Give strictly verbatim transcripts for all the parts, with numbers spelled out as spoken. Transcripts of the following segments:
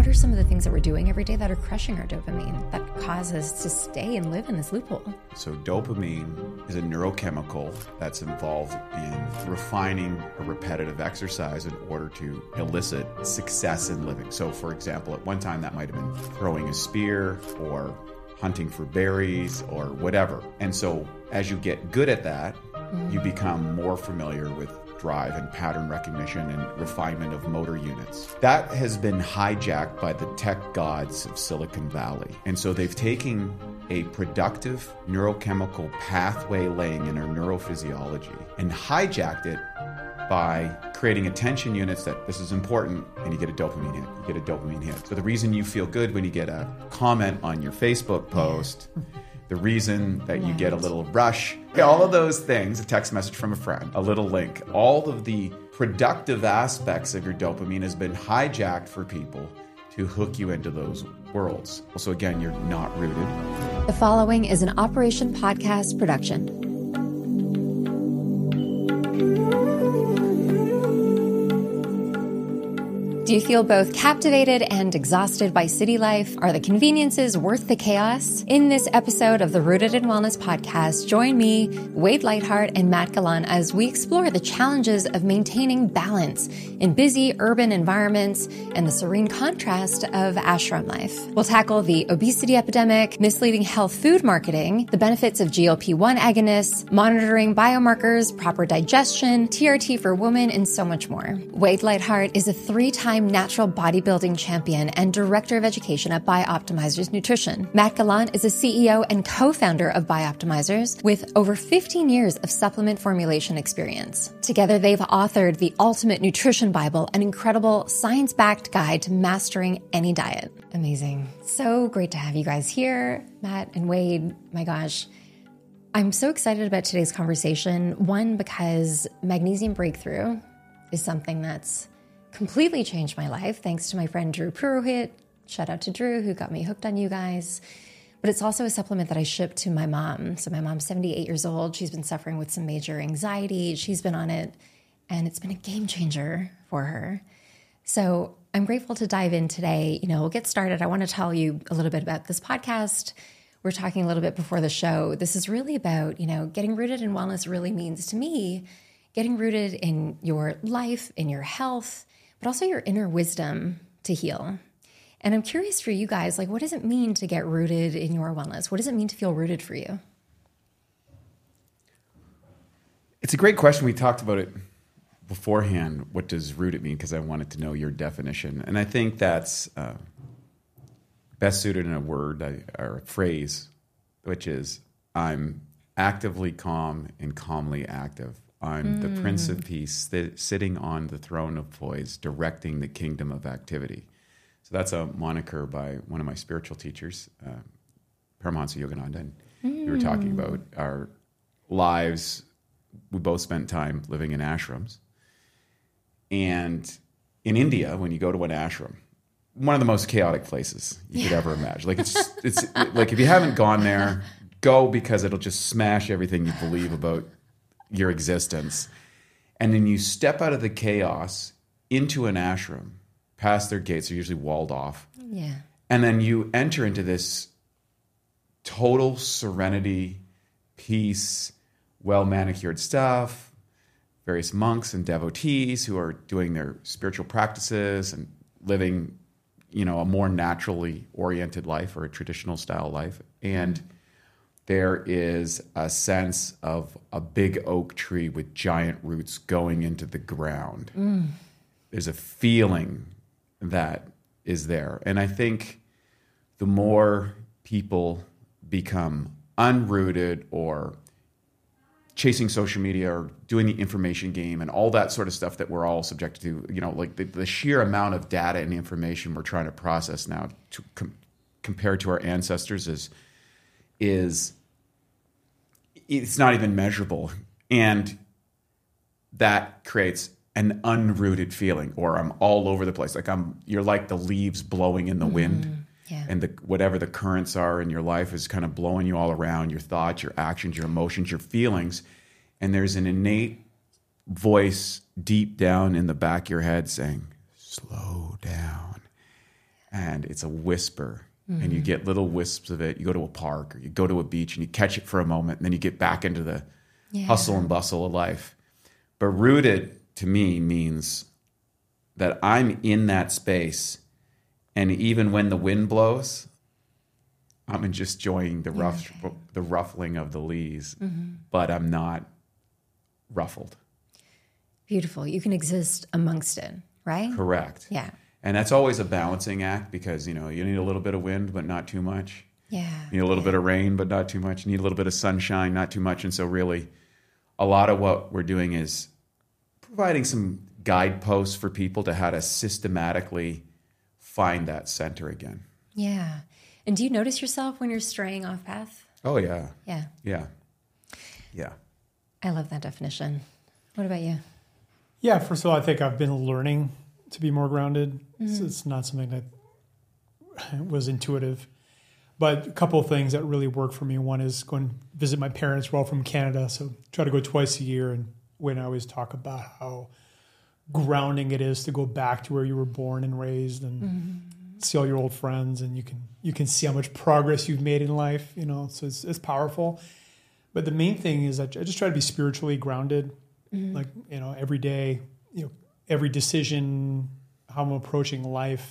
are some of the things that we're doing every day that are crushing our dopamine, that cause us to stay and live in this loophole? So dopamine is a neurochemical that's involved in refining a repetitive exercise in order to elicit success in living. So for example, at one time that might have been throwing a spear or hunting for berries or whatever. And so as you get good at that, mm-hmm. you become more familiar with drive and pattern recognition and refinement of motor units. That has been hijacked by the tech gods of Silicon Valley. And so they've taken a productive neurochemical pathway laying in our neurophysiology and hijacked it by creating attention units that this is important, and you get a dopamine hit. You get a dopamine hit. So the reason you feel good when you get a comment on your Facebook post, the reason that you get a little rush, all of those things, a text message from a friend, a little link, all of the productive aspects of your dopamine has been hijacked for people to hook you into those worlds. So again, you're not rooted. The following is an Operation Podcast production. Do you feel both captivated and exhausted by city life? Are the conveniences worth the chaos? In this episode of the Rooted in Wellness podcast, join me, Wade Lightheart, and Matt Gallant as we explore the challenges of maintaining balance in busy urban environments and the serene contrast of ashram life. We'll tackle the obesity epidemic, misleading health food marketing, the benefits of G L P one agonists, monitoring biomarkers, proper digestion, T R T for women, and so much more. Wade Lightheart is a three-time natural bodybuilding champion and director of education at Bioptimizers Nutrition. Matt Gallant is a C E O and co-founder of Bioptimizers with over fifteen years of supplement formulation experience. Together, they've authored the Ultimate Nutrition Bible, an incredible science-backed guide to mastering any diet. Amazing. So great to have you guys here, Matt and Wade. My gosh. I'm so excited about today's conversation. One, because Magnesium Breakthrough is something that's completely changed my life, thanks to my friend Drew Purohit. Shout out to Drew, who got me hooked on you guys. But it's also a supplement that I ship to my mom. So my mom's seventy-eight years old. She's been suffering with some major anxiety. She's been on it, and it's been a game changer for her. So I'm grateful to dive in today. You know, we'll get started. I want to tell you a little bit about this podcast. We're talking a little bit before the show. This is really about, you know, getting rooted in wellness really means to me, getting rooted in your life, in your health, but also your inner wisdom to heal. And I'm curious for you guys, like, what does it mean to get rooted in your wellness? What does it mean to feel rooted for you? It's a great question. We talked about it beforehand. What does rooted mean? Because I wanted to know your definition. And I think that's uh, best suited in a word or a phrase, which is I'm actively calm and calmly active. I'm mm. the Prince of Peace, th- sitting on the throne of poise, directing the kingdom of activity. So that's a moniker by one of my spiritual teachers, uh, Paramahansa Yogananda. And mm. we were talking about our lives. We both spent time living in ashrams. And in India, when you go to an ashram, one of the most chaotic places you yeah. could ever imagine. Like it's, just, it's it, like if you haven't gone there, go, because it'll just smash everything you believe about your existence. And then you step out of the chaos into an ashram, past their gates, they're usually walled off. Yeah. And then you enter into this total serenity, peace, well-manicured stuff, various monks and devotees who are doing their spiritual practices and living, you know, a more naturally oriented life or a traditional style life. And there is a sense of a big oak tree with giant roots going into the ground. Mm. There's a feeling that is there. And I think the more people become unrooted or chasing social media or doing the information game and all that sort of stuff that we're all subjected to, you know, like the, the sheer amount of data and information we're trying to process now to com- compared to our ancestors is is it's not even measurable. And that creates an unrooted feeling, or I'm all over the place. Like I'm, you're like the leaves blowing in the mm, wind. Yeah. And the, whatever the currents are in your life is kind of blowing you all around, your thoughts, your actions, your emotions, your feelings. And there's an innate voice deep down in the back of your head saying, slow down. and it's a whisper. Mm-hmm. And you get little wisps of it. You go to a park or you go to a beach and you catch it for a moment, and then you get back into the yeah. hustle and bustle of life. But rooted to me means that I'm in that space, and even when the wind blows, I'm just enjoying the rough, okay. the ruffling of the leaves, mm-hmm. but I'm not ruffled. Beautiful. You can exist amongst it, right? Correct. Yeah. And that's always a balancing act because, you know, you need a little bit of wind, but not too much. Yeah. You need a little yeah. bit of rain, but not too much. You need a little bit of sunshine, not too much. And so really, a lot of what we're doing is providing some guideposts for people to how to systematically find that center again. Yeah. And do you notice yourself when you're straying off path? Oh, yeah. Yeah. Yeah. Yeah. I love that definition. What about you? Yeah, first of all, I think I've been learning to be more grounded. Mm-hmm. So it's not something that was intuitive. But a couple of things that really work for me. One is going to visit my parents. We're all from Canada, so try to go twice a year. And when I always talk about how grounding it is to go back to where you were born and raised and mm-hmm. see all your old friends, and you can you can see how much progress you've made in life, you know, so it's, it's powerful. But the main thing is that I just try to be spiritually grounded, mm-hmm. like, you know, every day, you know, every decision, how I'm approaching life,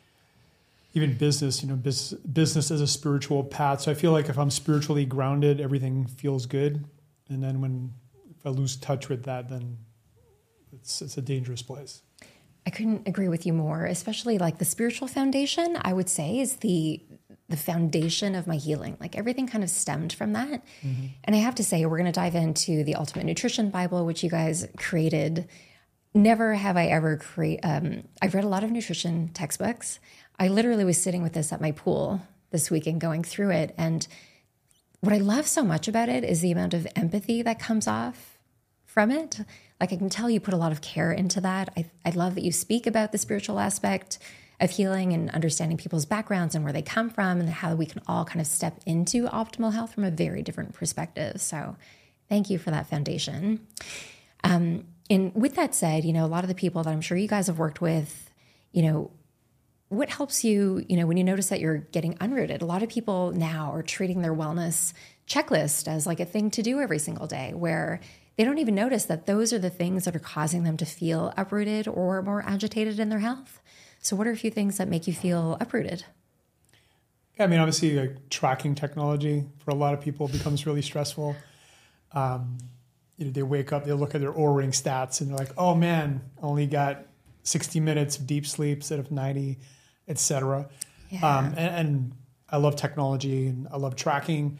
even business, you know, business, business as a spiritual path. So I feel like if I'm spiritually grounded, everything feels good. And then when if I lose touch with that, then it's it's a dangerous place. I couldn't agree with you more, especially like the spiritual foundation, I would say, is the the foundation of my healing. Like everything kind of stemmed from that. Mm-hmm. And I have to say, we're going to dive into the Ultimate Nutrition Bible, which you guys created. Never have I ever create. Um, I've read a lot of nutrition textbooks. I literally was sitting with this at my pool this weekend going through it. And what I love so much about it is the amount of empathy that comes off from it. Like I can tell you put a lot of care into that. I, I love that you speak about the spiritual aspect of healing and understanding people's backgrounds and where they come from and how we can all kind of step into optimal health from a very different perspective. So thank you for that foundation. Um, and with that said, you know, a lot of the people that I'm sure you guys have worked with, you know, what helps you, you know, when you notice that you're getting unrooted? A lot of people now are treating their wellness checklist as like a thing to do every single day, where they don't even notice that those are the things that are causing them to feel uprooted or more agitated in their health. So what are a few things that make you feel uprooted? Yeah, I mean, obviously, like, tracking technology for a lot of people becomes really stressful. Um, you know, they wake up, they look at their Oura Ring stats, and they're like, "Oh man, I only got sixty minutes of deep sleep instead of ninety, et cetera" Yeah. Um, and, and I love technology and I love tracking,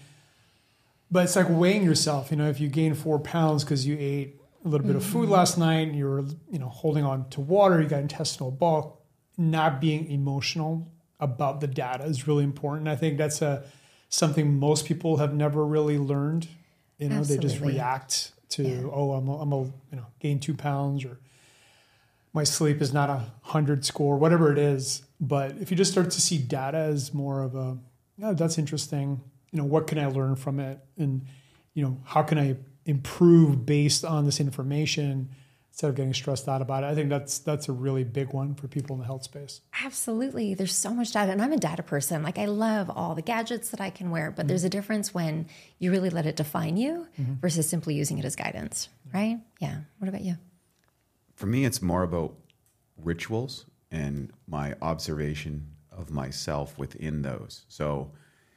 but it's like weighing yourself. You know, if you gain four pounds because you ate a little bit mm-hmm. of food last night, and you're, you know, holding on to water, you got intestinal bulk. Not being emotional about the data is really important. I think that's a something most people have never really learned. You know, Absolutely. They just react to, yeah. oh, I'm a, I'm a, you know, gain two pounds or my sleep is not a hundred score, whatever it is. But if you just start to see data as more of a, oh, that's interesting. You know, what can I learn from it? And, you know, how can I improve based on this information instead of getting stressed out about it? I think that's that's a really big one for people in the health space. Absolutely. There's so much data. And I'm a data person. Like, I love all the gadgets that I can wear, but mm-hmm. there's a difference when you really let it define you mm-hmm. versus simply using it as guidance, right? Yeah. What about you? For me, it's more about rituals and my observation of myself within those. So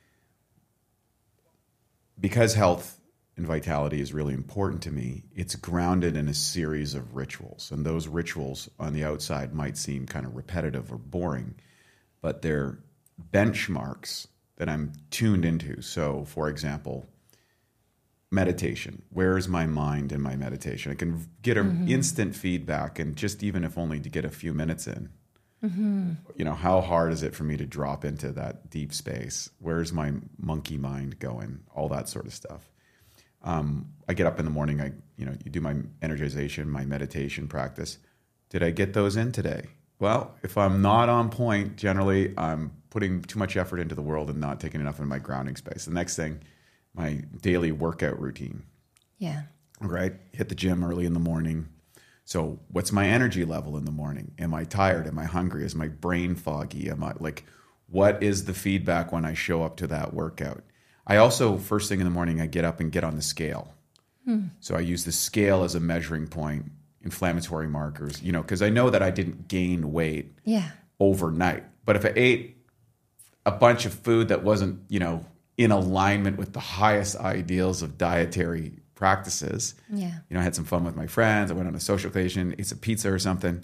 because health and vitality is really important to me, it's grounded in a series of rituals. And those rituals on the outside might seem kind of repetitive or boring, but they're benchmarks that I'm tuned into. So, for example, meditation. Where is my mind in my meditation? I can get an mm-hmm. instant feedback, and just even if only to get a few minutes in. Mm-hmm. You know, how hard is it for me to drop into that deep space? Where's my monkey mind going? All that sort of stuff. Um, I get up in the morning, I, you know, you do my energization, my meditation practice. Did I get those in today? Well, if I'm not on point, generally I'm putting too much effort into the world and not taking enough in my grounding space. The next thing, my daily workout routine. Yeah. Right? Hit the gym early in the morning, So what's my energy level in the morning? Am I tired? Am I hungry? Is my brain foggy? Am I like, what is the feedback when I show up to that workout? I also, first thing in the morning, I get up and get on the scale. Hmm. So I use the scale as a measuring point, inflammatory markers, you know, because I know that I didn't gain weight yeah. overnight. But if I ate a bunch of food that wasn't, you know, in alignment with the highest ideals of dietary practices, yeah. you know, I had some fun with my friends. I went on a social occasion, ate some pizza or something,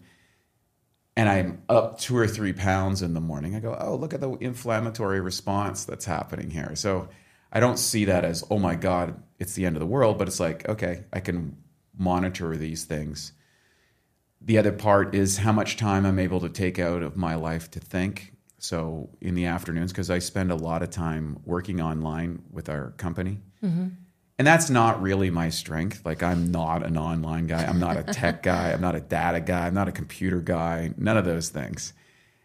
and I'm up two or three pounds in the morning. I go, oh, look at the inflammatory response that's happening here. So I don't see that as, oh my God, it's the end of the world, but it's like, okay, I can monitor these things. The other part is how much time I'm able to take out of my life to think. So in the afternoons, because I spend a lot of time working online with our company. Mm-hmm. And that's not really my strength. Like, I'm not an online guy. I'm not a tech guy. I'm not a data guy. I'm not a computer guy. None of those things.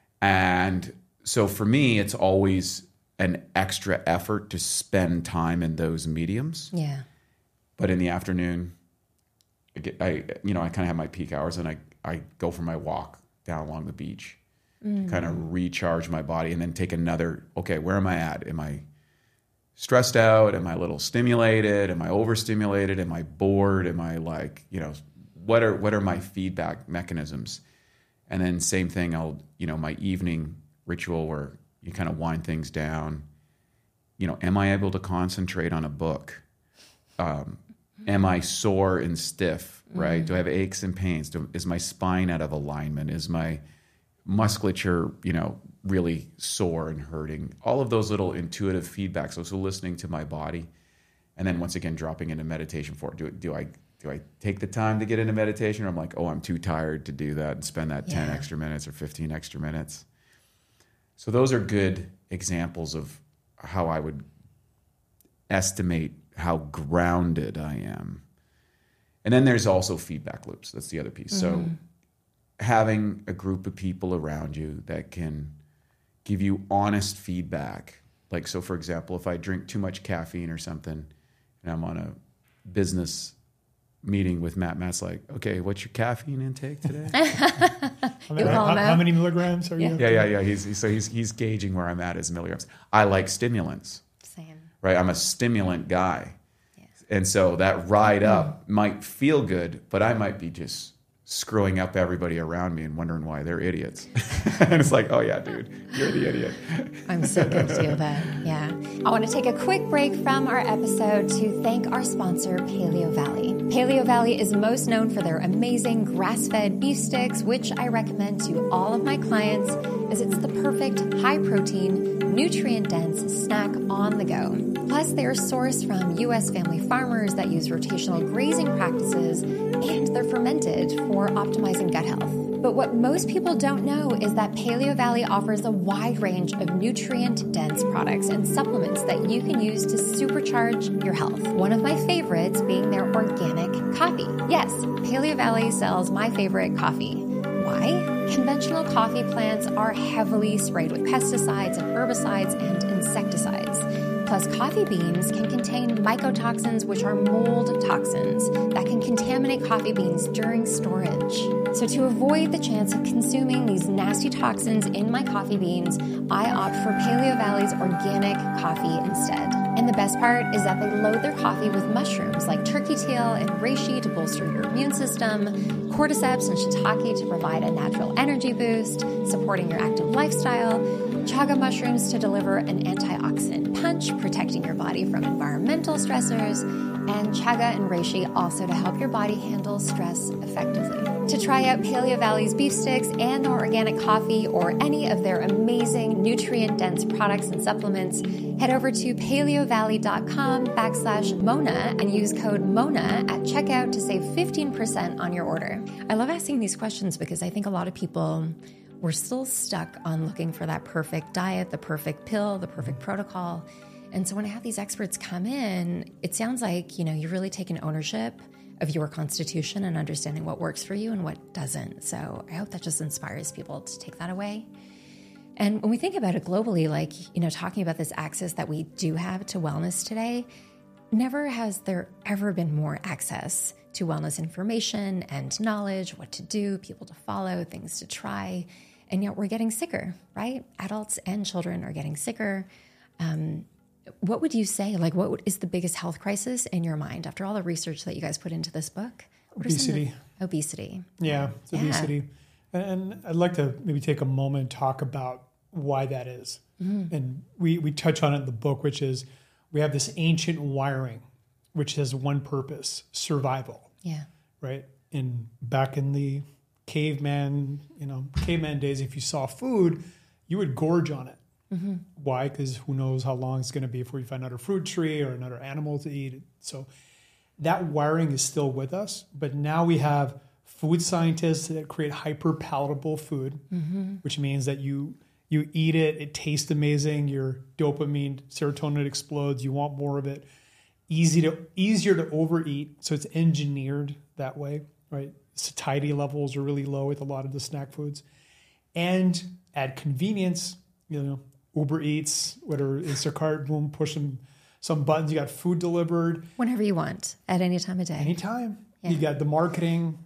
And so for me, it's always an extra effort to spend time in those mediums. Yeah. But in the afternoon, I, get, I you know, I kind of have my peak hours, and I, I go for my walk down along the beach mm. to kind of recharge my body, and then take another, okay, where am I at? Am I stressed out? Am I a little stimulated? Am I overstimulated? Am I bored? Am I like, you know, what are what are my feedback mechanisms? And then same thing, I'll, you know, my evening ritual where you kind of wind things down. You know, am I able to concentrate on a book? Um, am I sore and stiff, right? Mm. Do I have aches and pains? Do, is my spine out of alignment? Is my musculature, you know, really sore and hurting? All of those little intuitive feedbacks. So, so listening to my body, and then once again dropping into meditation for it. Do, do I do I take the time to get into meditation, or I'm like, oh, I'm too tired to do that and spend that yeah. ten extra minutes or fifteen extra minutes? So those are good examples of how I would estimate how grounded I am. And then there's also feedback loops. That's the other piece. Mm-hmm. So having a group of people around you that can give you honest feedback. Like, so for example, if I drink too much caffeine or something, and I'm on a business meeting with Matt, Matt's like, okay, what's your caffeine intake today? how, many, how, how many milligrams are yeah. you? Yeah, yeah, yeah. He's, he's, so he's, he's gauging where I'm at as milligrams. I like stimulants. Same. Right? I'm a stimulant guy. Yes. And so that ride up mm. might feel good, but I might be just screwing up everybody around me and wondering why they're idiots. And it's like, oh yeah, dude, you're the idiot. I'm so guilty of that. Yeah. I want to take a quick break from our episode to thank our sponsor, Paleo Valley. Paleo Valley is most known for their amazing grass-fed beef sticks, which I recommend to all of my clients as it's the perfect high-protein, nutrient-dense snack on the go. Plus, they are sourced from U S family farmers that use rotational grazing practices, and they're fermented for optimizing gut health. But what most people don't know is that Paleo Valley offers a wide range of nutrient-dense products and supplements that you can use to supercharge your health. One of my favorites being their organic coffee. Yes, Paleo Valley sells my favorite coffee. Why? Conventional coffee plants are heavily sprayed with pesticides and herbicides and insecticides. Plus, coffee beans can contain mycotoxins, which are mold toxins that can contaminate coffee beans during storage. So to avoid the chance of consuming these nasty toxins in my coffee beans, I opt for Paleo Valley's organic coffee instead. And the best part is that they load their coffee with mushrooms like turkey tail and reishi to bolster your immune system, cordyceps and shiitake to provide a natural energy boost, supporting your active lifestyle, chaga mushrooms to deliver an antioxidant punch, protecting your body from environmental stressors, and chaga and reishi also to help your body handle stress effectively. To try out Paleo Valley's beef sticks and their organic coffee or any of their amazing nutrient-dense products and supplements, head over to paleovalley.com backslash Mona and use code Mona at checkout to save fifteen percent on your order. I love asking these questions because I think a lot of people, we're still stuck on looking for that perfect diet, the perfect pill, the perfect protocol. And so when I have these experts come in, it sounds like, you know, you're really taking ownership of your constitution and understanding what works for you and what doesn't. So I hope that just inspires people to take that away. And when we think about it globally, like, you know, talking about this access that we do have to wellness today, Never has there ever been more access to wellness information and knowledge, what to do, people to follow, things to try. And yet we're getting sicker, right? Adults and children are getting sicker. Um, what would you say, like what is the biggest health crisis in your mind after all the research that you guys put into this book? What obesity. The, obesity. Yeah, it's yeah. obesity. And I'd like to maybe take a moment and talk about why that is. Mm-hmm. And we, we touch on it in the book, which is we have this ancient wiring, which has one purpose, survival. Yeah. Right? And back in the caveman, you know, caveman days, if you saw food, you would gorge on it. Mm-hmm. Why? Because who knows how long it's going to be before you find another fruit tree or another animal to eat. So that wiring is still with us, but now we have food scientists that create hyper palatable food, mm-hmm. which means that you you eat it, it tastes amazing, your dopamine, serotonin explodes, you want more of it. Easy to easier to overeat, so it's engineered that way, right? Satiety levels are really low with a lot of the snack foods, and add convenience. You know, Uber Eats, whatever, Instacart, boom, push some some buttons. You got food delivered whenever you want, at any time of day. Anytime. Yeah. You got the marketing,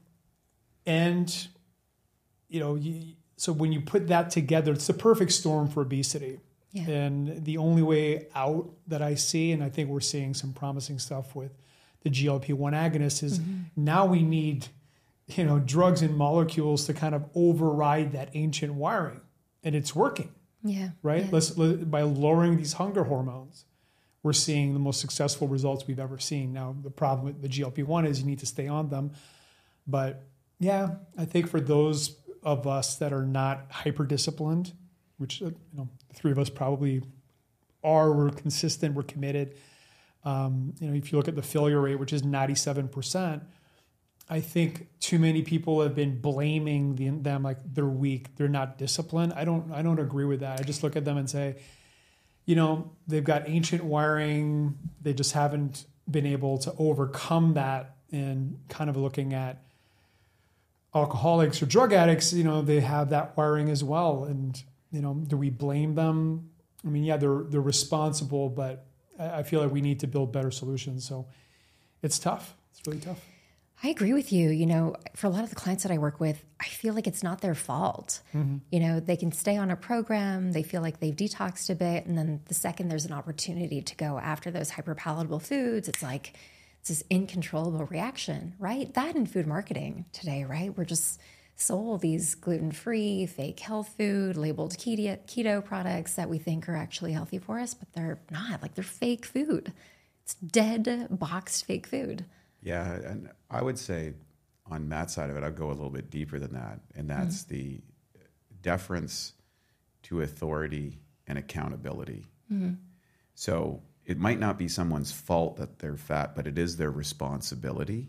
and you know, you, so when you put that together, it's the perfect storm for obesity. Yeah. And the only way out that I see, and I think we're seeing some promising stuff with the G L P one agonists, is mm-hmm. now we need, you know, drugs and molecules to kind of override that ancient wiring, and it's working. Yeah. Right. Yeah. Let's let, by lowering these hunger hormones, we're seeing the most successful results we've ever seen. Now, the problem with the G L P one is you need to stay on them, but yeah, I think for those of us that are not hyper disciplined, which, you know, the three of us probably are, we're consistent, we're committed. Um, you know, if you look at the failure rate, which is ninety-seven percent, I think too many people have been blaming the, them like they're weak, they're not disciplined. I don't, I don't agree with that. I just look at them and say, you know, they've got ancient wiring. They just haven't been able to overcome that. And kind of looking at alcoholics or drug addicts, you know, they have that wiring as well. And, you know, do we blame them? I mean, yeah, they're they're responsible, but I feel like we need to build better solutions. So it's tough. It's really tough. I agree with you. You know, for a lot of the clients that I work with, I feel like it's not their fault. Mm-hmm. You know, they can stay on a program, they feel like they've detoxed a bit, and then the second there's an opportunity to go after those hyperpalatable foods, it's like it's this uncontrollable reaction, right? That in food marketing today, right? We're just sold these gluten-free, fake health food, labeled keto, keto products that we think are actually healthy for us, but they're not. Like, they're fake food. It's dead, boxed fake food. Yeah, and I would say on Matt's side of it, I'd go a little bit deeper than that, and that's mm-hmm. the deference to authority and accountability. Mm-hmm. So it might not be someone's fault that they're fat, but it is their responsibility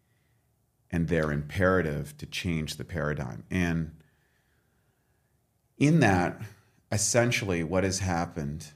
and their imperative to change the paradigm. And in that, essentially what has happened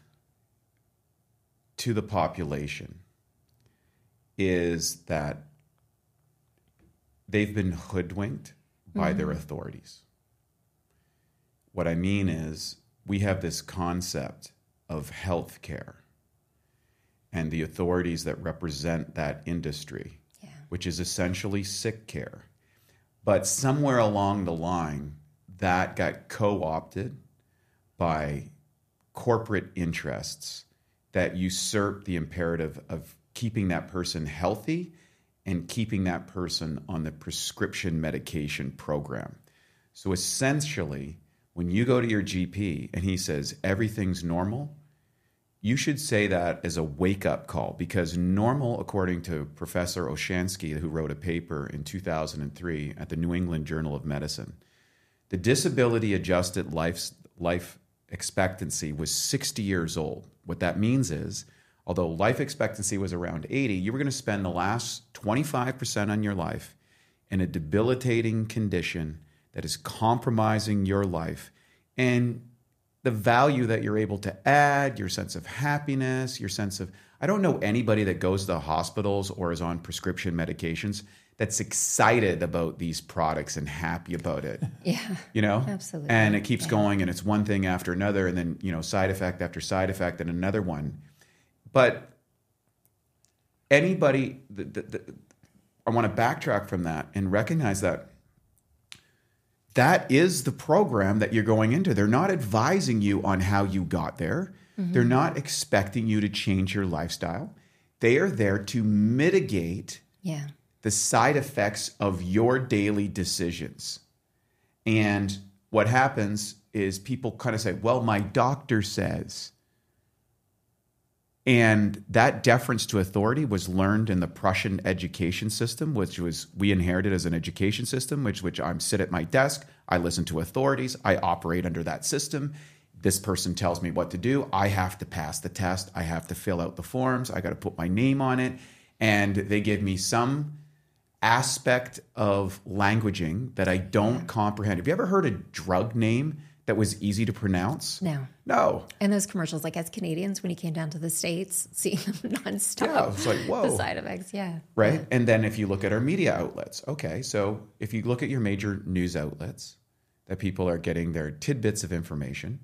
to the population is that they've been hoodwinked by mm-hmm. their authorities. What I mean is we have this concept of healthcare and the authorities that represent that industry, yeah. which is essentially sick care. But somewhere along the line, that got co-opted by corporate interests that usurp the imperative of keeping that person healthy and keeping that person on the prescription medication program. So essentially, when you go to your G P and he says everything's normal, you should say that as a wake-up call, because normal, according to Professor Oshansky, who wrote a paper in two thousand three at the New England Journal of Medicine, the disability-adjusted life, life expectancy was sixty years old. What that means is, although life expectancy was around eighty, you were going to spend the last twenty-five percent on your life in a debilitating condition that is compromising your life. And the value that you're able to add, your sense of happiness, your sense of... I don't know anybody that goes to hospitals or is on prescription medications that's excited about these products and happy about it. Yeah. You know? Absolutely. And it keeps yeah. going, and it's one thing after another, and then, you know, side effect after side effect and another one. But anybody, the, the, the, I want to backtrack from that and recognize that that is the program that you're going into. They're not advising you on how you got there. Mm-hmm. They're not expecting you to change your lifestyle. They are there to mitigate yeah. the side effects of your daily decisions. And what happens is people kind of say, well, my doctor says. And that deference to authority was learned in the Prussian education system, which was we inherited as an education system, which which I'm sit at my desk, I listen to authorities, I operate under that system. This person tells me what to do. I have to pass the test. I have to fill out the forms. I got to put my name on it. And they give me some aspect of languaging that I don't comprehend. Have you ever heard a drug name that was easy to pronounce? No. No. And those commercials, like as Canadians, when you came down to the States, seeing them nonstop. Yeah, it's like, whoa. The side effects, yeah. Right? Yeah. And then if you look at our media outlets, okay, so if you look at your major news outlets, that people are getting their tidbits of information,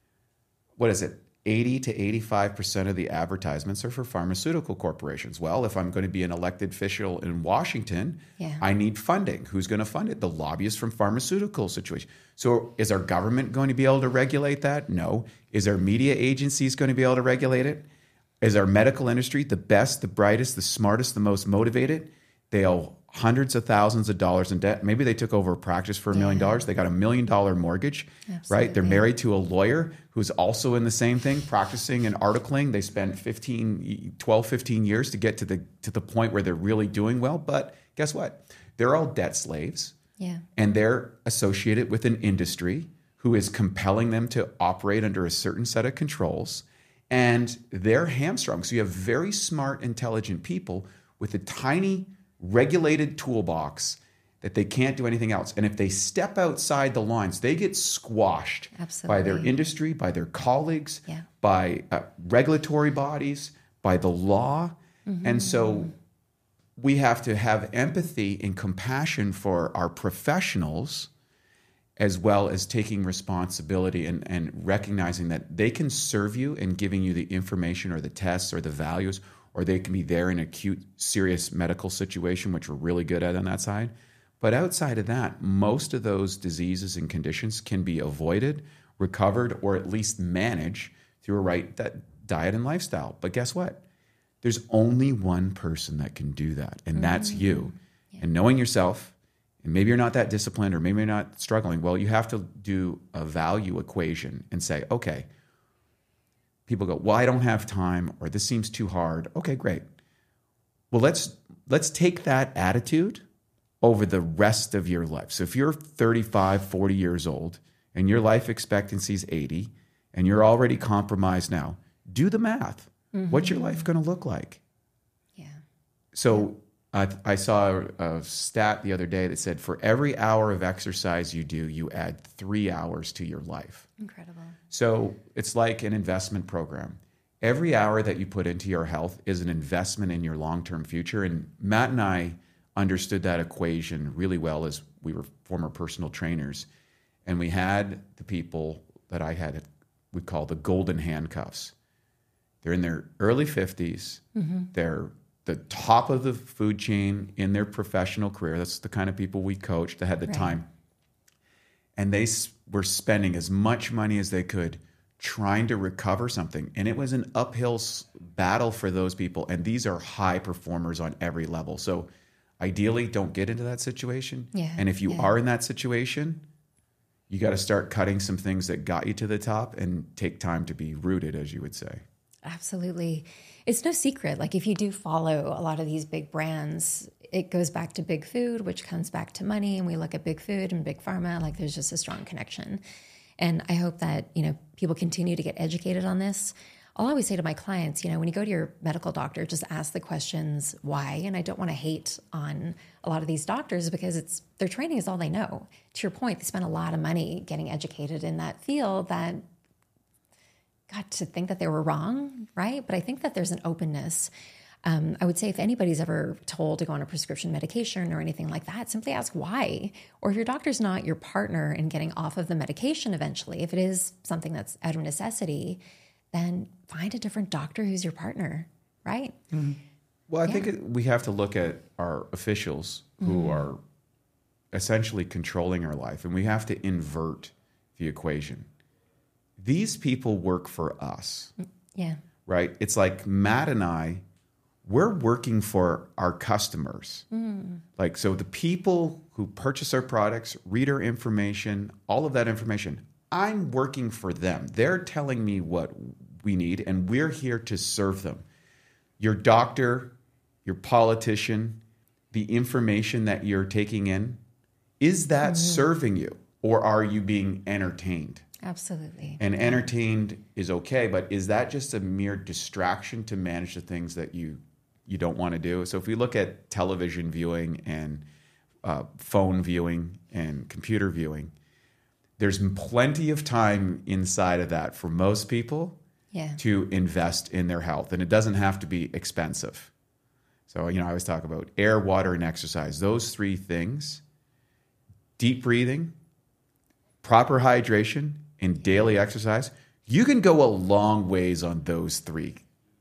what is it? eighty to eighty-five percent of the advertisements are for pharmaceutical corporations. Well, if I'm going to be an elected official in Washington, yeah. I need funding. Who's going to fund it? The lobbyists from pharmaceutical situation. So is our government going to be able to regulate that? No. Is our media agencies going to be able to regulate it? Is our medical industry the best, the brightest, the smartest, the most motivated? They owe hundreds of thousands of dollars in debt. Maybe they took over a practice for a million dollars. They got a million dollar mortgage, Absolutely. Right? They're married to a lawyer who's also in the same thing, practicing and articling. They spent fifteen, twelve, fifteen years to get to the to the point where they're really doing well. But guess what? They're all debt slaves. Yeah. And they're associated with an industry who is compelling them to operate under a certain set of controls. And they're hamstrung. So you have very smart, intelligent people with a tiny regulated toolbox that they can't do anything else. And if they step outside the lines, they get squashed Absolutely. by their industry, by their colleagues, yeah. by uh, regulatory bodies, by the law. Mm-hmm. And so we have to have empathy and compassion for our professionals, as well as taking responsibility and, and recognizing that they can serve you in giving you the information or the tests or the values, or they can be there in an acute, serious medical situation, which we're really good at on that side. But outside of that, most of those diseases and conditions can be avoided, recovered, or at least managed through a right diet and lifestyle. But guess what? There's only one person that can do that, and that's mm-hmm. you. Yeah. And knowing yourself, and maybe you're not that disciplined or maybe you're not struggling, well, you have to do a value equation and say, okay, people go, well, I don't have time, or this seems too hard. Okay, great. Well, let's let's take that attitude over the rest of your life. So if you're thirty-five, forty years old and your life expectancy is eighty and you're already compromised now, do the math. Mm-hmm. What's your life going to look like? Yeah. So uh, I saw a, a stat the other day that said for every hour of exercise you do, you add three hours to your life. Incredible. So it's like an investment program. Every hour that you put into your health is an investment in your long-term future. And Matt and I understood that equation really well as we were former personal trainers. And we had the people that I had, we call the golden handcuffs. They're in their early fifties. Mm-hmm. They're the top of the food chain in their professional career. That's the kind of people we coached that had the right. time. And they were spending as much money as they could trying to recover something. And it was an uphill battle for those people. And these are high performers on every level. So ideally, don't get into that situation. Yeah, and if you yeah. are in that situation, you got to start cutting some things that got you to the top and take time to be rooted, as you would say. Absolutely. It's no secret. Like if you do follow a lot of these big brands, it goes back to big food, which comes back to money. And we look at big food and big pharma, like there's just a strong connection. And I hope that, you know, people continue to get educated on this. I'll always say to my clients, you know, when you go to your medical doctor, just ask the questions, why? And I don't want to hate on a lot of these doctors because it's their training is all they know. To your point, they spend a lot of money getting educated in that field that got to think that they were wrong, right? But I think that there's an openness. Um, I would say if anybody's ever told to go on a prescription medication or anything like that, simply ask why. Or if your doctor's not your partner in getting off of the medication eventually, if it is something that's out of necessity, then find a different doctor who's your partner, right? Mm-hmm. Well, I Yeah. think it, we have to look at our officials who Mm. are essentially controlling our life, and we have to invert the equation. These people work for us, Yeah. right? It's like Matt and I, we're working for our customers. Mm. Like, so the people who purchase our products, read our information, all of that information, I'm working for them. They're telling me what we need, and we're here to serve them. Your doctor, your politician, the information that you're taking in, is that serving you, or are you being entertained? Absolutely. And entertained is okay, but is that just a mere distraction to manage the things that you you don't want to do? So if we look at television viewing and uh, phone viewing and computer viewing, there's plenty of time inside of that for most people Yeah. to invest in their health. And it doesn't have to be expensive. So, you know, I always talk about air, water, and exercise. Those three things, deep breathing, proper hydration, and daily exercise, you can go a long ways on those three.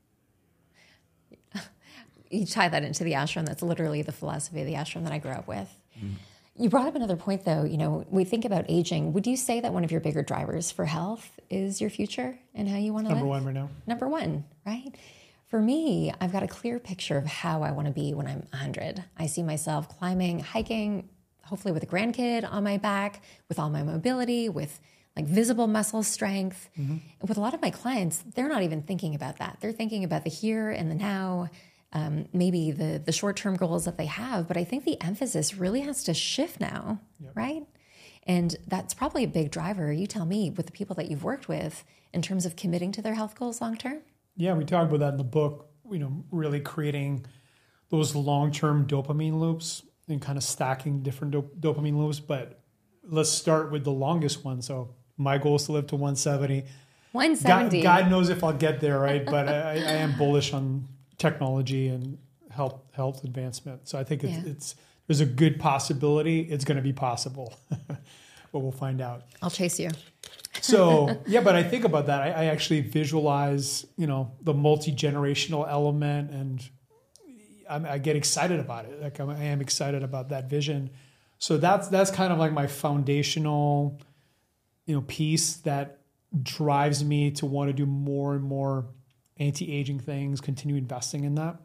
You tie that into the ashram. That's literally the philosophy of the ashram that I grew up with. Mm. You brought up another point, though. You know, we think about aging. Would you say that one of your bigger drivers for health is your future and how you want to live? Number one right now. Number one, right? For me, I've got a clear picture of how I want to be when I'm one hundred. I see myself climbing, hiking, hopefully with a grandkid on my back, with all my mobility, with like visible muscle strength. Mm-hmm. And with a lot of my clients, they're not even thinking about that. They're thinking about the here and the now, um, maybe the the short-term goals that they have. But I think the emphasis really has to shift now, yep. right? And that's probably a big driver, you tell me, with the people that you've worked with in terms of committing to their health goals long-term? Yeah, we talk about that in the book, you know, really creating those long-term dopamine loops and kind of stacking different do- dopamine loops. But let's start with the longest one. So my goal is to live to one seventy. one seventy. God, God knows if I'll get there, right? But I, I am bullish on technology and health health advancement. So I think it's, Yeah. it's there's a good possibility it's going to be possible, but we'll find out. I'll chase you. So yeah, but I think about that. I, I actually visualize, you know, the multi-generational element, and I'm, I get excited about it. Like I'm, I am excited about that vision. So that's that's kind of like my foundational, you know, piece that drives me to want to do more and more anti-aging things, continue investing in that.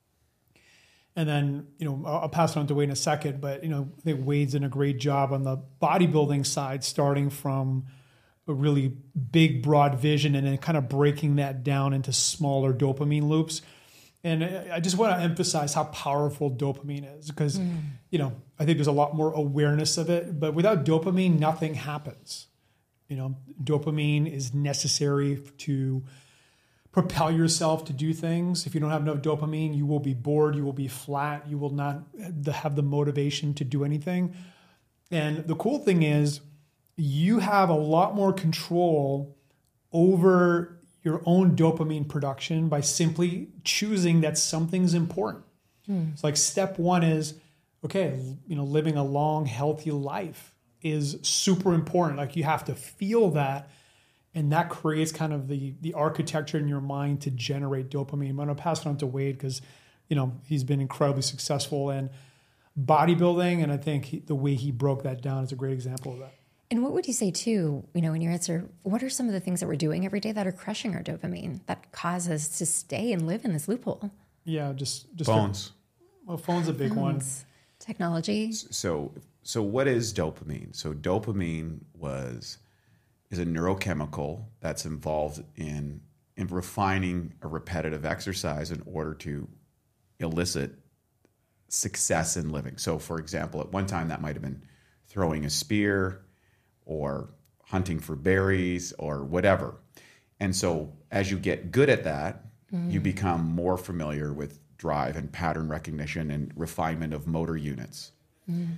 And then, you know, I'll, I'll pass it on to Wade in a second, but, you know, I think Wade's done a great job on the bodybuilding side, starting from a really big, broad vision and then kind of breaking that down into smaller dopamine loops. And I just want to emphasize how powerful dopamine is because, mm. you know, I think there's a lot more awareness of it, but without dopamine, nothing happens. You know, dopamine is necessary to propel yourself to do things. If you don't have enough dopamine, you will be bored, you will be flat, you will not have the motivation to do anything. And the cool thing is you have a lot more control over your own dopamine production by simply choosing that something's important. Hmm. It's like step one is, okay, you know, living a long, healthy life is super important. Like you have to feel that, and that creates kind of the the architecture in your mind to generate dopamine. I'm going to pass it on to Wade because, you know, he's been incredibly successful in bodybuilding, and I think he, the way he broke that down is a great example of that. And what would you say too, you know, in your answer, what are some of the things that we're doing every day that are crushing our dopamine, that cause us to stay and live in this loophole? Yeah, just, just phones. A, well, phone's a big phones. one. Technology. So, so what is dopamine? So dopamine was is a neurochemical that's involved in, in refining a repetitive exercise in order to elicit success in living. So, for example, at one time that might have been throwing a spear, or hunting for berries or whatever. And so as you get good at that, mm. you become more familiar with drive and pattern recognition and refinement of motor units. Mm.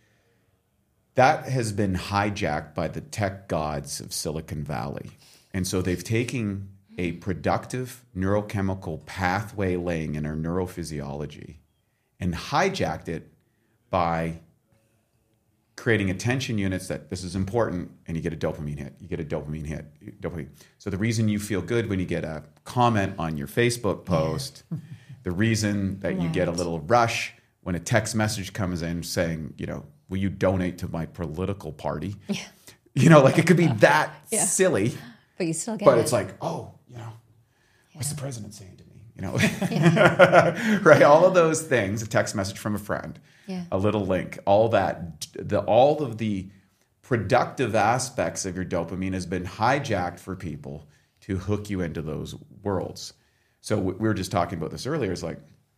That has been hijacked by the tech gods of Silicon Valley. And so they've taken a productive neurochemical pathway laying in our neurophysiology and hijacked it by creating attention units that this is important, and you get a dopamine hit. You get a dopamine hit. Dopamine. So the reason you feel good when you get a comment on your Facebook post, The reason that you get a Right. little rush when a text message comes in saying, you know, will you donate to my political party? Yeah. You know, like it could be that Yeah. silly, But you still get but it. it's like, oh, you know, what's the president saying to me? You know, Yeah. right? All of those things, a text message from a friend, Yeah. a little link, all that, the all of the productive aspects of your dopamine has been hijacked for people to hook you into those worlds. So we we were just talking about this earlier. It's like,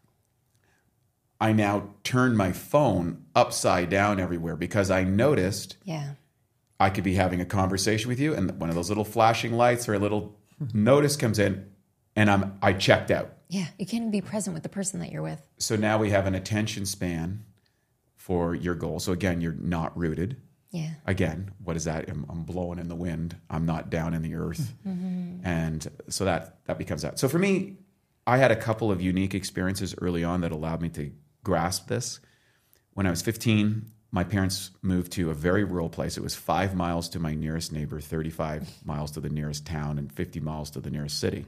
I now turn my phone upside down everywhere because I noticed Yeah. I could be having a conversation with you and one of those little flashing lights or a little notice comes in and I'm I checked out. Yeah. You can't be present with the person that you're with. So now we have an attention span for your goal. So again, you're not rooted. Yeah. Again, what is that? I'm, I'm blowing in the wind. I'm not down in the earth. Mm-hmm. And so that that becomes that. So for me, I had a couple of unique experiences early on that allowed me to grasp this. When I was fifteen, my parents moved to a very rural place. It was five miles to my nearest neighbor, thirty-five miles to the nearest town, and fifty miles to the nearest city.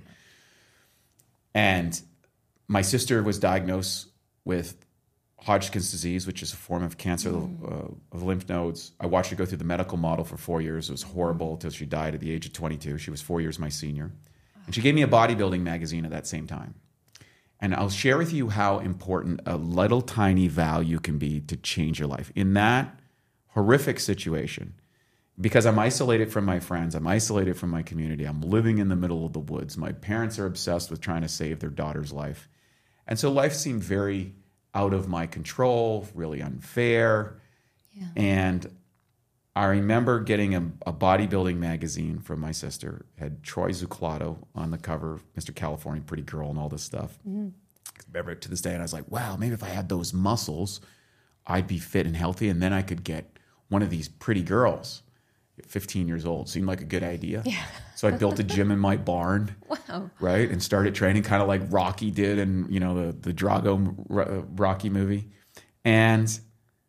And my sister was diagnosed with Hodgkin's disease, which is a form of cancer uh, of lymph nodes. I watched her go through the medical model for four years. It was horrible until she died at the age of twenty-two. She was four years my senior. And she gave me a bodybuilding magazine at that same time. And I'll share with you how important a little tiny value can be to change your life. In that horrific situation, because I'm isolated from my friends, I'm isolated from my community, I'm living in the middle of the woods. My parents are obsessed with trying to save their daughter's life. And so life seemed very out of my control, really unfair. Yeah. And I remember getting a, a bodybuilding magazine from my sister. It had Troy Zuclato on the cover, Mister California, Pretty Girl, and all this stuff. Mm-hmm. I remember it to this day, and I was like, wow, maybe if I had those muscles, I'd be fit and healthy, and then I could get one of these pretty girls at fifteen years old. Seemed like a good idea. Yeah. So I built a gym in my barn. Wow. Right? And started training kind of like Rocky did in, you know, the, the Drago Rocky movie. And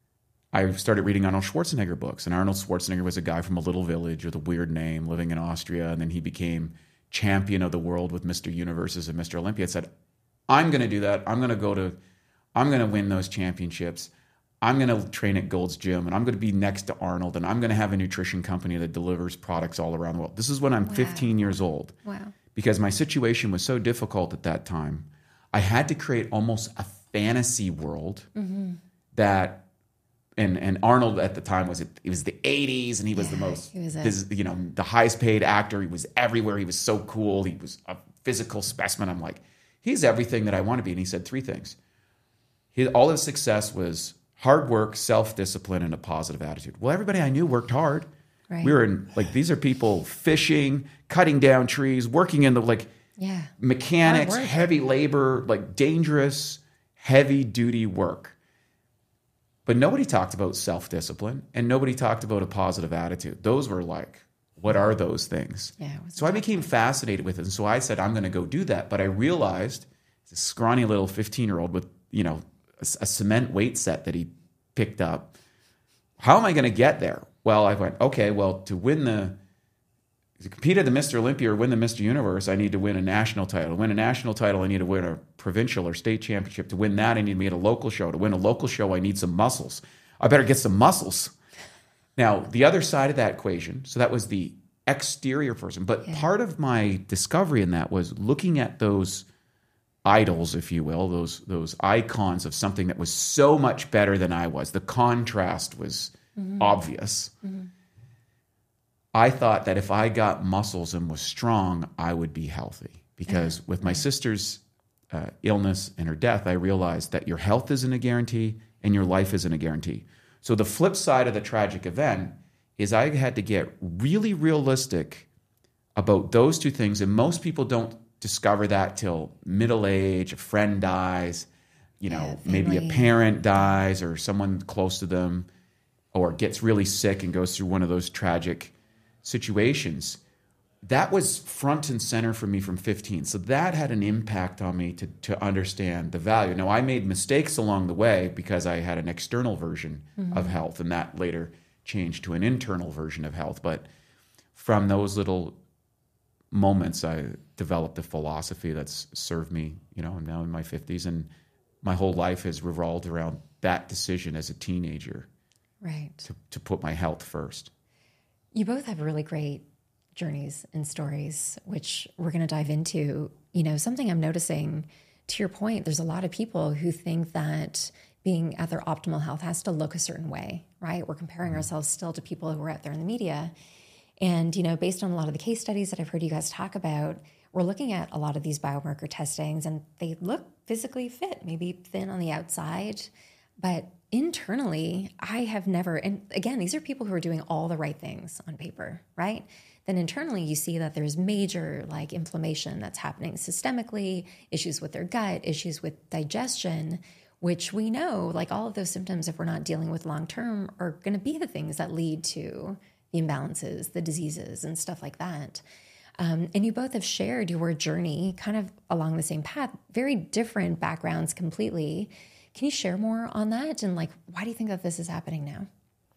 I started reading Arnold Schwarzenegger books. And Arnold Schwarzenegger was a guy from a little village with a weird name living in Austria. And then he became champion of the world with Mister Universes and Mister Olympia. I said, I'm going to do that. I'm going to go to, I'm going to win those championships. I'm going to train at Gold's Gym and I'm going to be next to Arnold and I'm going to have a nutrition company that delivers products all around the world. This is when I'm Wow. fifteen years old. Wow. Because my situation was so difficult at that time. I had to create almost a fantasy world Mm-hmm. that, and and Arnold at the time was, it was the eighties and he was Yeah, the most, he was a- his, you know, the highest paid actor. He was everywhere. He was so cool. He was a physical specimen. I'm like, he's everything that I want to be. And he said three things. His, all his success was hard work, self-discipline, and a positive attitude. Well, everybody I knew worked hard. Right. We were in, like, these are people fishing, cutting down trees, working in the, like, Yeah. mechanics, Hard work. heavy labor, like dangerous, heavy duty work. But nobody talked about self-discipline and nobody talked about a positive attitude. Those were like, what are those things? Yeah. it was So I became fascinated with it. And so I said, I'm going to go do that. But I realized this scrawny little fifteen-year-old with, you know, a, a cement weight set that he picked up. How am I going to get there? Well, I went, okay, well, to win the, to compete at the Mister Olympia or win the Mister Universe, I need to win a national title. To win a national title, I need to win a provincial or state championship. To win that, I need to be at a local show. To win a local show, I need some muscles. I better get some muscles. Now, the other side of that equation, so that was the exterior person. But Yeah. part of my discovery in that was looking at those idols, if you will, those those icons of something that was so much better than I was. The contrast was mm-hmm. obvious. Mm-hmm. I thought that if I got muscles and was strong, I would be healthy. Because yeah. with my sister's uh, illness and her death, I realized that your health isn't a guarantee and your life isn't a guarantee. So the flip side of the tragic event is I had to get really realistic about those two things. And most people don't discover that till middle age, a friend dies, you know, Yeah, maybe a family. parent dies or someone close to them or gets really sick and goes through one of those tragic situations. That was front and center for me from fifteen. So that had an impact on me to, to understand the value. Now, I made mistakes along the way because I had an external version mm-hmm. of health, and that later changed to an internal version of health. But from those little moments, I developed a philosophy that's served me, you know, I'm now in my fifties, and my whole life has revolved around that decision as a teenager. Right. To, to put my health first. You both have really great journeys and stories, which we're going to dive into. You know, something I'm noticing, to your point, there's a lot of people who think that being at their optimal health has to look a certain way, right? We're comparing ourselves still to people who are out there in the media. And, you know, based on a lot of the case studies that I've heard you guys talk about, we're looking at a lot of these biomarker testings and they look physically fit, maybe thin on the outside, but internally, I have never, and again, these are people who are doing all the right things on paper, right? Then internally, you see that there's major like inflammation that's happening systemically, issues with their gut, issues with digestion, which we know, like all of those symptoms, if we're not dealing with long-term, are going to be the things that lead to the imbalances, the diseases, and stuff like that. Um, and you both have shared your journey kind of along the same path, very different backgrounds completely. Can you share more on that? And like, why do you think that this is happening now?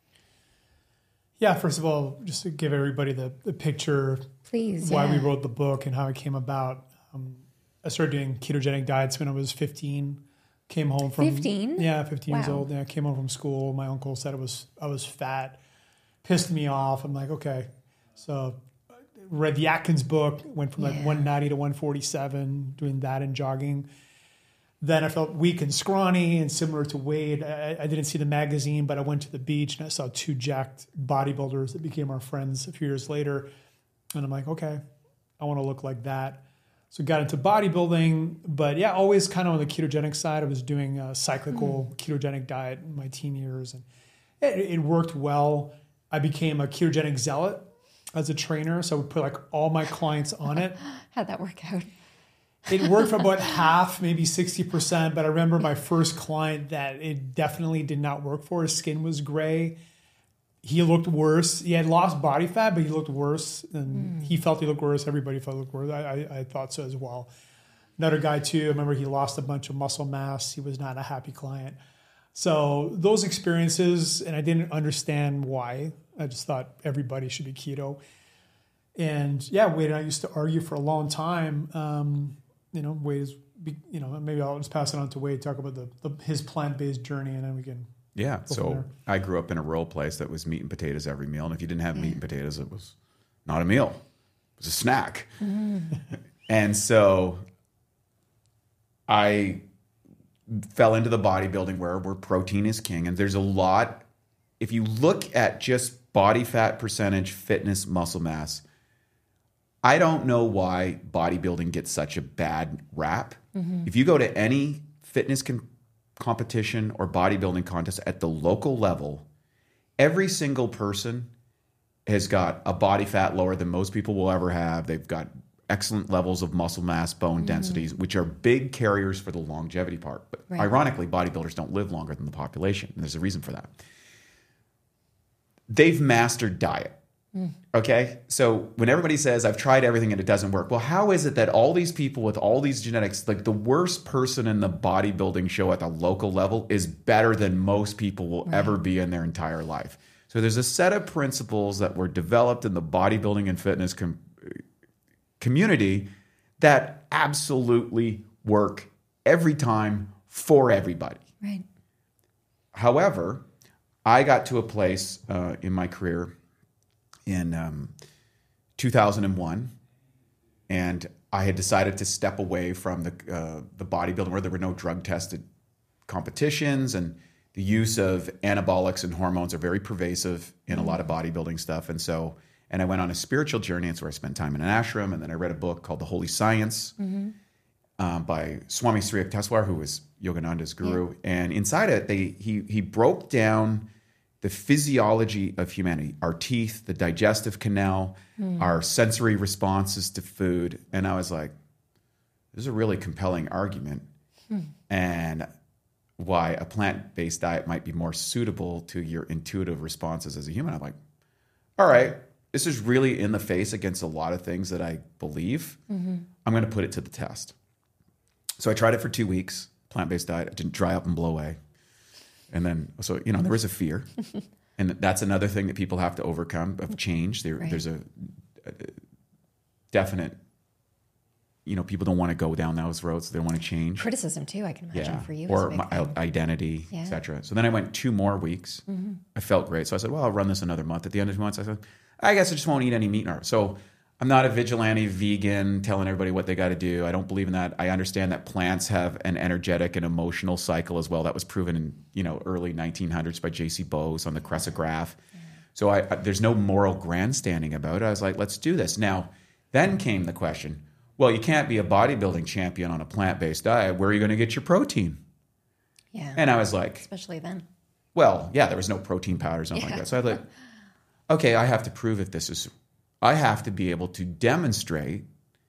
Yeah, first of all, just to give everybody the, the picture, please, why yeah. we wrote the book and how it came about. Um, I started doing ketogenic diets when I was fifteen. Came home from fifteen. Yeah, fifteen wow. years old. Yeah, came home from school. My uncle said I was I was fat, pissed me off. I'm like, okay. So read the Atkins book, went from like yeah. one ninety to one forty-seven, doing that and jogging. Then I felt weak and scrawny and similar to Wade. I, I didn't see the magazine, but I went to the beach and I saw two jacked bodybuilders that became our friends a few years later. And I'm like, okay, I want to look like that. So got into bodybuilding, but yeah, always kind of on the ketogenic side. I was doing a cyclical mm. ketogenic diet in my teen years, and it, it worked well. I became a ketogenic zealot as a trainer, so I would put like all my clients on it. How'd that work out? It worked for about half, maybe sixty percent, but I remember my first client that it definitely did not work for. His skin was gray. He looked worse. He had lost body fat, but he looked worse. And mm. he felt he looked worse. Everybody felt he looked worse. I, I, I thought so as well. Another guy too, I remember he lost a bunch of muscle mass. He was not a happy client. So those experiences, and I didn't understand why. I just thought everybody should be keto. And yeah, Wade and I used to argue for a long time. Um, you know, Wade is, you know, maybe I'll just pass it on to Wade, talk about the, the his plant-based journey, and then we can... Yeah, so I grew up in a rural place that was meat and potatoes every meal. And if you didn't have meat and potatoes, it was not a meal. It was a snack. Mm. And so I fell into the bodybuilding where, where protein is king. And there's a lot, if you look at just body fat percentage, fitness, muscle mass, I don't know why bodybuilding gets such a bad rap. Mm-hmm. If you go to any fitness con- competition or bodybuilding contest at the local level, every single person has got a body fat lower than most people will ever have. They've got excellent levels of muscle mass, bone mm-hmm. densities, which are big carriers for the longevity part. But right. ironically, bodybuilders don't live longer than the population. And there's a reason for that. They've mastered diet. Mm. Okay. So when everybody says I've tried everything and it doesn't work, well, how is it that all these people with all these genetics, like the worst person in the bodybuilding show at the local level is better than most people will right. ever be in their entire life? So there's a set of principles that were developed in the bodybuilding and fitness com- community that absolutely work every time for everybody. Right. However, I got to a place uh, in my career in um, two thousand one, and I had decided to step away from the uh, the bodybuilding where there were no drug-tested competitions, and the use of anabolics and hormones are very pervasive in mm-hmm. a lot of bodybuilding stuff. And so, and I went on a spiritual journey. It's where I spent time in an ashram, and then I read a book called The Holy Science mm-hmm. um, by Swami Sri Yukteswar, who was Yogananda's guru. Yeah. And inside it, they he he broke down the physiology of humanity, our teeth, the digestive canal, mm. our sensory responses to food. And I was like, this is a really compelling argument. Mm. And why a plant-based diet might be more suitable to your intuitive responses as a human. I'm like, all right, this is really in the face against a lot of things that I believe. Mm-hmm. I'm going to put it to the test. So I tried it for two weeks, plant-based diet. It didn't dry up and blow away. And then, so, you know, there was a fear. And that's another thing that people have to overcome of change. There, right. There's a, a definite, you know, people don't want to go down those roads. They don't want to change. Criticism too, I can imagine Yeah. for you. Or is a my big thing. identity, Yeah. et cetera. So then I went two more weeks. Mm-hmm. I felt great. So I said, well, I'll run this another month. At the end of two months, I said, I guess I just won't eat any meat. Or so I'm not a vigilante vegan telling everybody what they got to do. I don't believe in that. I understand that plants have an energetic and emotional cycle as well. That was proven in, you know, early nineteen hundreds by J C Bose on the Crescograph. Yeah. So I, I, there's no moral grandstanding about it. I was like, let's do this. Now, then came the question, well, you can't be a bodybuilding champion on a plant-based diet. Where are you going to get your protein? Yeah. And I was like, especially then. well, yeah, there was no protein powder or something Yeah. like that. So I was like, okay, I have to prove if this is, I have to be able to demonstrate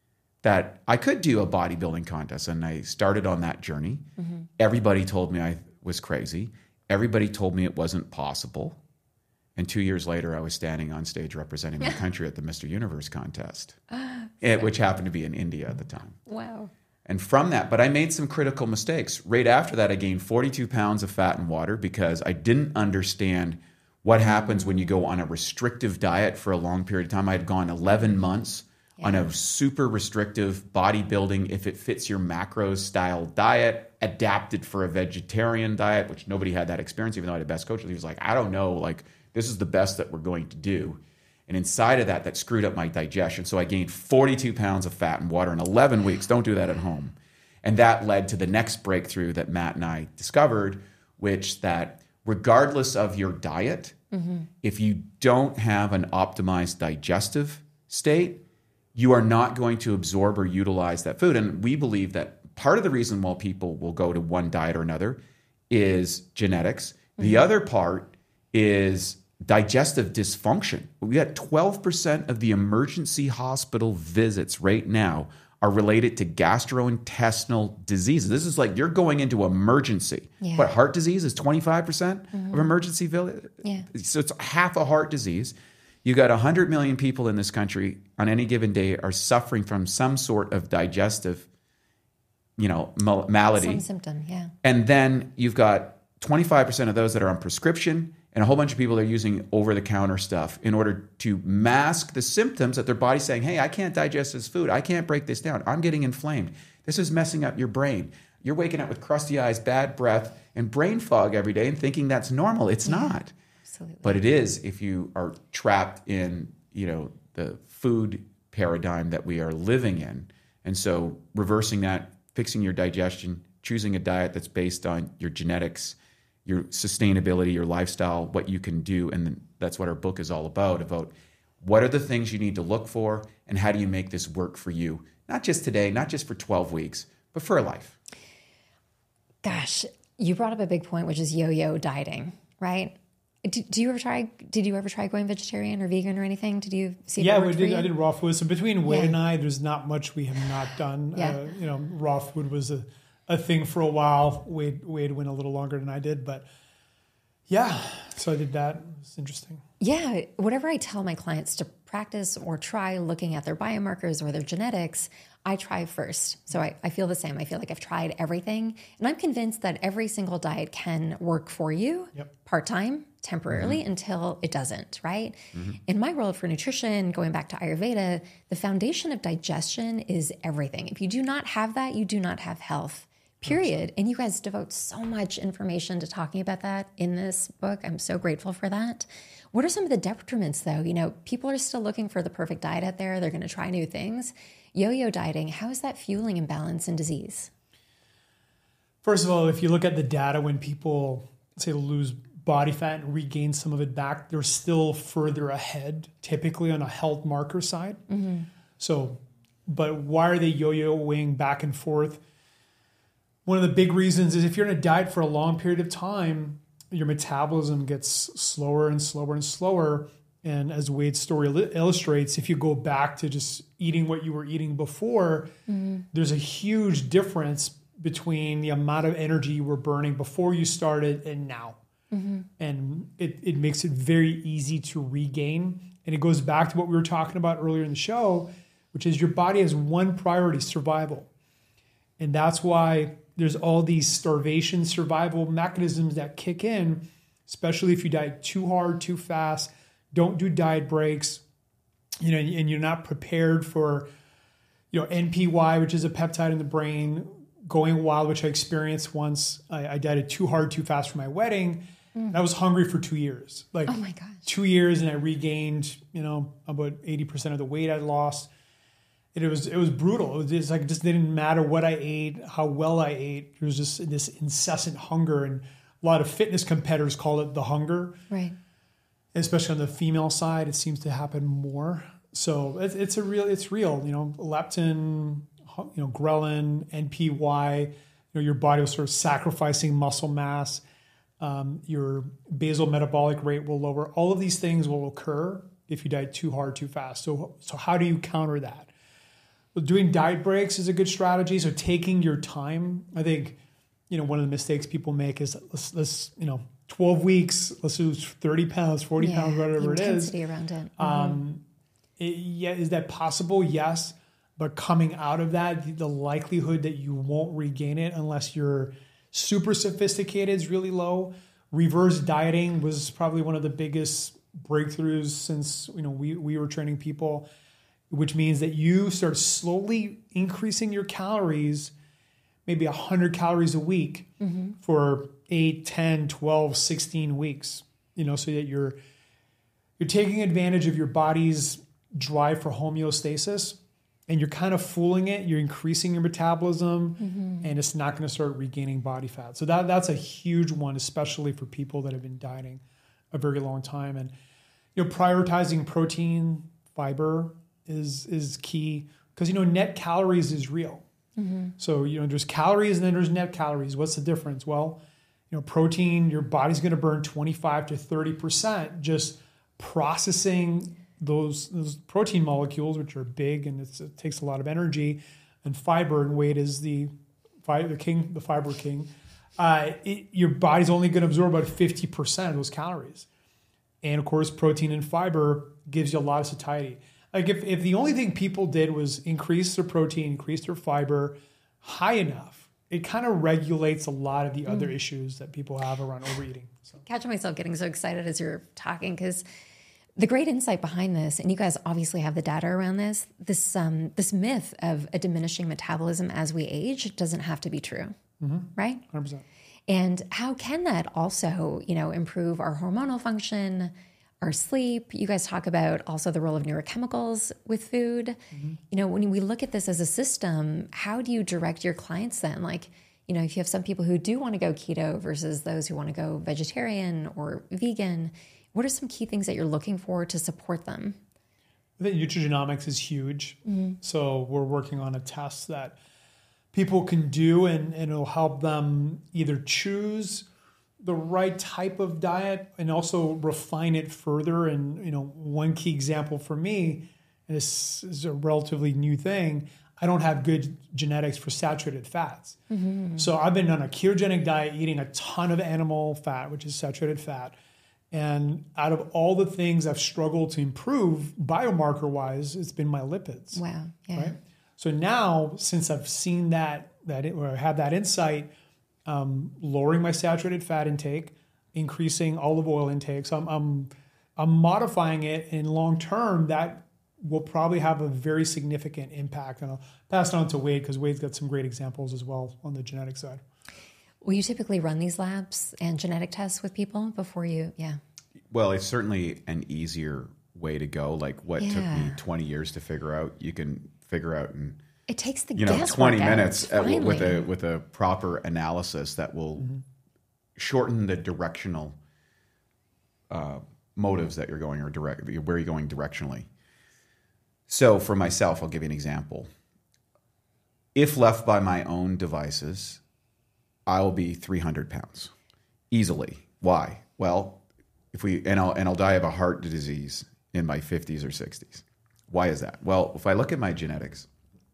that I could do a bodybuilding contest. And I started on that journey. Mm-hmm. Everybody told me I was crazy. Everybody told me it wasn't possible. And two years later, I was standing on stage representing my country at the Mister Universe contest, it, which happened to be in India at the time. Wow. And from that, but I made some critical mistakes. Right after that, I gained forty-two pounds of fat and water because I didn't understand what happens when you go on a restrictive diet for a long period of time. I had gone eleven months yeah. on a super restrictive bodybuilding, if it fits your macros style diet, adapted for a vegetarian diet, which nobody had that experience, even though I had a best coach. He was like, I don't know, like, this is the best that we're going to do. And inside of that, that screwed up my digestion. So I gained forty-two pounds of fat and water in eleven weeks. Don't do that at home. And that led to the next breakthrough that Matt and I discovered, which that regardless of your diet, mm-hmm. if you don't have an optimized digestive state, you are not going to absorb or utilize that food. And we believe that part of the reason why people will go to one diet or another is genetics. Mm-hmm. The other part is digestive dysfunction. We got twelve percent of the emergency hospital visits right now are related to gastrointestinal diseases. This is like you're going into emergency. Yeah. But heart disease is twenty-five percent mm-hmm. of emergency visit. Yeah. So it's half a heart disease. You got one hundred million people in this country on any given day are suffering from some sort of digestive, you know, mal- malady. Some symptom, yeah. And then you've got twenty-five percent of those that are on prescription, and a whole bunch of people that are using over-the-counter stuff in order to mask the symptoms that their body's saying, hey, I can't digest this food. I can't break this down. I'm getting inflamed. This is messing up your brain. You're waking up with crusty eyes, bad breath, and brain fog every day and thinking that's normal. It's yeah, not. Absolutely. But it is if you are trapped in, you know, the food paradigm that we are living in. And so reversing that, fixing your digestion, choosing a diet that's based on your genetics, your sustainability, your lifestyle, what you can do. And that's what our book is all about, about what are the things you need to look for and how do you make this work for you? Not just today, not just for twelve weeks, but for a life. Gosh, you brought up a big point, which is yo-yo dieting, right? Do, do you ever try, did you ever try going vegetarian or vegan or anything? Did you see Yeah, that we worked did. for you? I did raw food. So between Wade Yeah. and I, there's not much we have not done. Yeah. Uh, you know, raw food was a, a thing for a while. Wade, Wade went a little longer than I did, but yeah, so I did that. It was interesting. Yeah, whatever I tell my clients to practice or try looking at their biomarkers or their genetics, I try first. So I, I feel the same. I feel like I've tried everything. And I'm convinced that every single diet can work for you Yep. part-time, temporarily, mm-hmm. until it doesn't, right? Mm-hmm. In my world for nutrition, going back to Ayurveda, the foundation of digestion is everything. If you do not have that, you do not have health. Period. And you guys devote so much information to talking about that in this book. I'm so grateful for that. What are some of the detriments, though? You know, people are still looking for the perfect diet out there. They're going to try new things. Yo-yo dieting, how is that fueling imbalance and disease? First of all, if you look at the data, when people say lose body fat and regain some of it back, they're still further ahead, typically on a health marker side. Mm-hmm. So, but why are they yo-yoing back and forth? One of the big reasons is if you're in a diet for a long period of time, your metabolism gets slower and slower and slower. And as Wade's story illustrates, if you go back to just eating what you were eating before, mm-hmm. there's a huge difference between the amount of energy you were burning before you started and now. Mm-hmm. And it, it makes it very easy to regain. And it goes back to what we were talking about earlier in the show, which is your body has one priority, survival. And that's why there's all these starvation survival mechanisms that kick in, especially if you diet too hard, too fast, don't do diet breaks. you know, and you're not prepared for, you know, N P Y, which is a peptide in the brain, going wild, which I experienced once. I, I dieted too hard, too fast for my wedding. Mm. And I was hungry for two years, like oh my gosh. two years. And I regained, you know, about eighty percent of the weight I lost. It was, it was brutal. It was just like, it just didn't matter what I ate, how well I ate. There was just this incessant hunger. And a lot of fitness competitors call it the hunger. Right. Especially on the female side, it seems to happen more. So it's, it's a real, it's real, you know, leptin, you know, ghrelin, N P Y, you know, your body will start sacrificing muscle mass. Um, your basal metabolic rate will lower. All of these things will occur if you diet too hard, too fast. So, so how do you counter that? Well, doing diet breaks is a good strategy. So taking your time, I think, you know, one of the mistakes people make is let's, let's you know, twelve weeks, let's lose thirty pounds, forty yeah, pounds, whatever it is. Intensity around it. Mm-hmm. Um, it. Yeah, is that possible? Yes. But coming out of that, the, the likelihood that you won't regain it unless you're super sophisticated is really low. Reverse dieting was probably one of the biggest breakthroughs since, you know, we, we were training people, which means that you start slowly increasing your calories, maybe one hundred calories a week mm-hmm. for eight, ten, twelve, sixteen weeks, you know, so that you're you're taking advantage of your body's drive for homeostasis, and you're kind of fooling it. You're increasing your metabolism, mm-hmm. and it's not going to start regaining body fat. So that that's a huge one, especially for people that have been dieting a very long time. And, you know, prioritizing protein, fiber is is key, because, you know, net calories is real. Mm-hmm. So, you know, there's calories and then there's net calories. What's the difference? Well, you know, protein, your body's going to burn twenty-five to thirty percent just processing those, those protein molecules, which are big and it's, it takes a lot of energy. And fiber, and weight is the, the king, the fiber king. Uh, it, your body's only going to absorb about fifty percent of those calories. And of course, protein and fiber gives you a lot of satiety. Like if, if the only thing people did was increase their protein, increase their fiber high enough, it kind of regulates a lot of the mm. other issues that people have around overeating. So. Catching myself getting so excited as you're talking, because the great insight behind this, and you guys obviously have the data around this, this um, this myth of a diminishing metabolism as we age doesn't have to be true, mm-hmm. right? one hundred percent. And how can that also, you know, improve our hormonal function, our sleep? You guys talk about also the role of neurochemicals with food. Mm-hmm. You know, when we look at this as a system, how do you direct your clients then? Like, you know, if you have some people who do want to go keto versus those who want to go vegetarian or vegan, what are some key things that you're looking for to support them? I think nutrigenomics is huge. Mm-hmm. So we're working on a test that people can do, and, and it'll help them either choose the right type of diet and also refine it further. And, you know, one key example for me, and this is a relatively new thing, I don't have good genetics for saturated fats. Mm-hmm. So I've been on a ketogenic diet, eating a ton of animal fat, which is saturated fat. And out of all the things I've struggled to improve biomarker-wise, it's been my lipids. Wow. Yeah. Right? So now, since I've seen that, that it, or I have that insight, um, lowering my saturated fat intake, increasing olive oil intake. So I'm, I'm, I'm modifying it, and long term, that will probably have a very significant impact. And I'll pass it on to Wade, because Wade's got some great examples as well on the genetic side. Will you typically run these labs and genetic tests with people before you? Yeah. Well, it's certainly an easier way to go. Like what yeah. took me twenty years to figure out, you can figure out in it takes the you know twenty minutes out, at, with a with a proper analysis that will mm-hmm. shorten the directional uh, motives that you're going, or direct where you're going directionally. So for myself, I'll give you an example. If left by my own devices, I'll be three hundred pounds easily. Why? Well, if we and I'll and I'll die of a heart disease in my fifties or sixties. Why is that? Well, if I look at my genetics,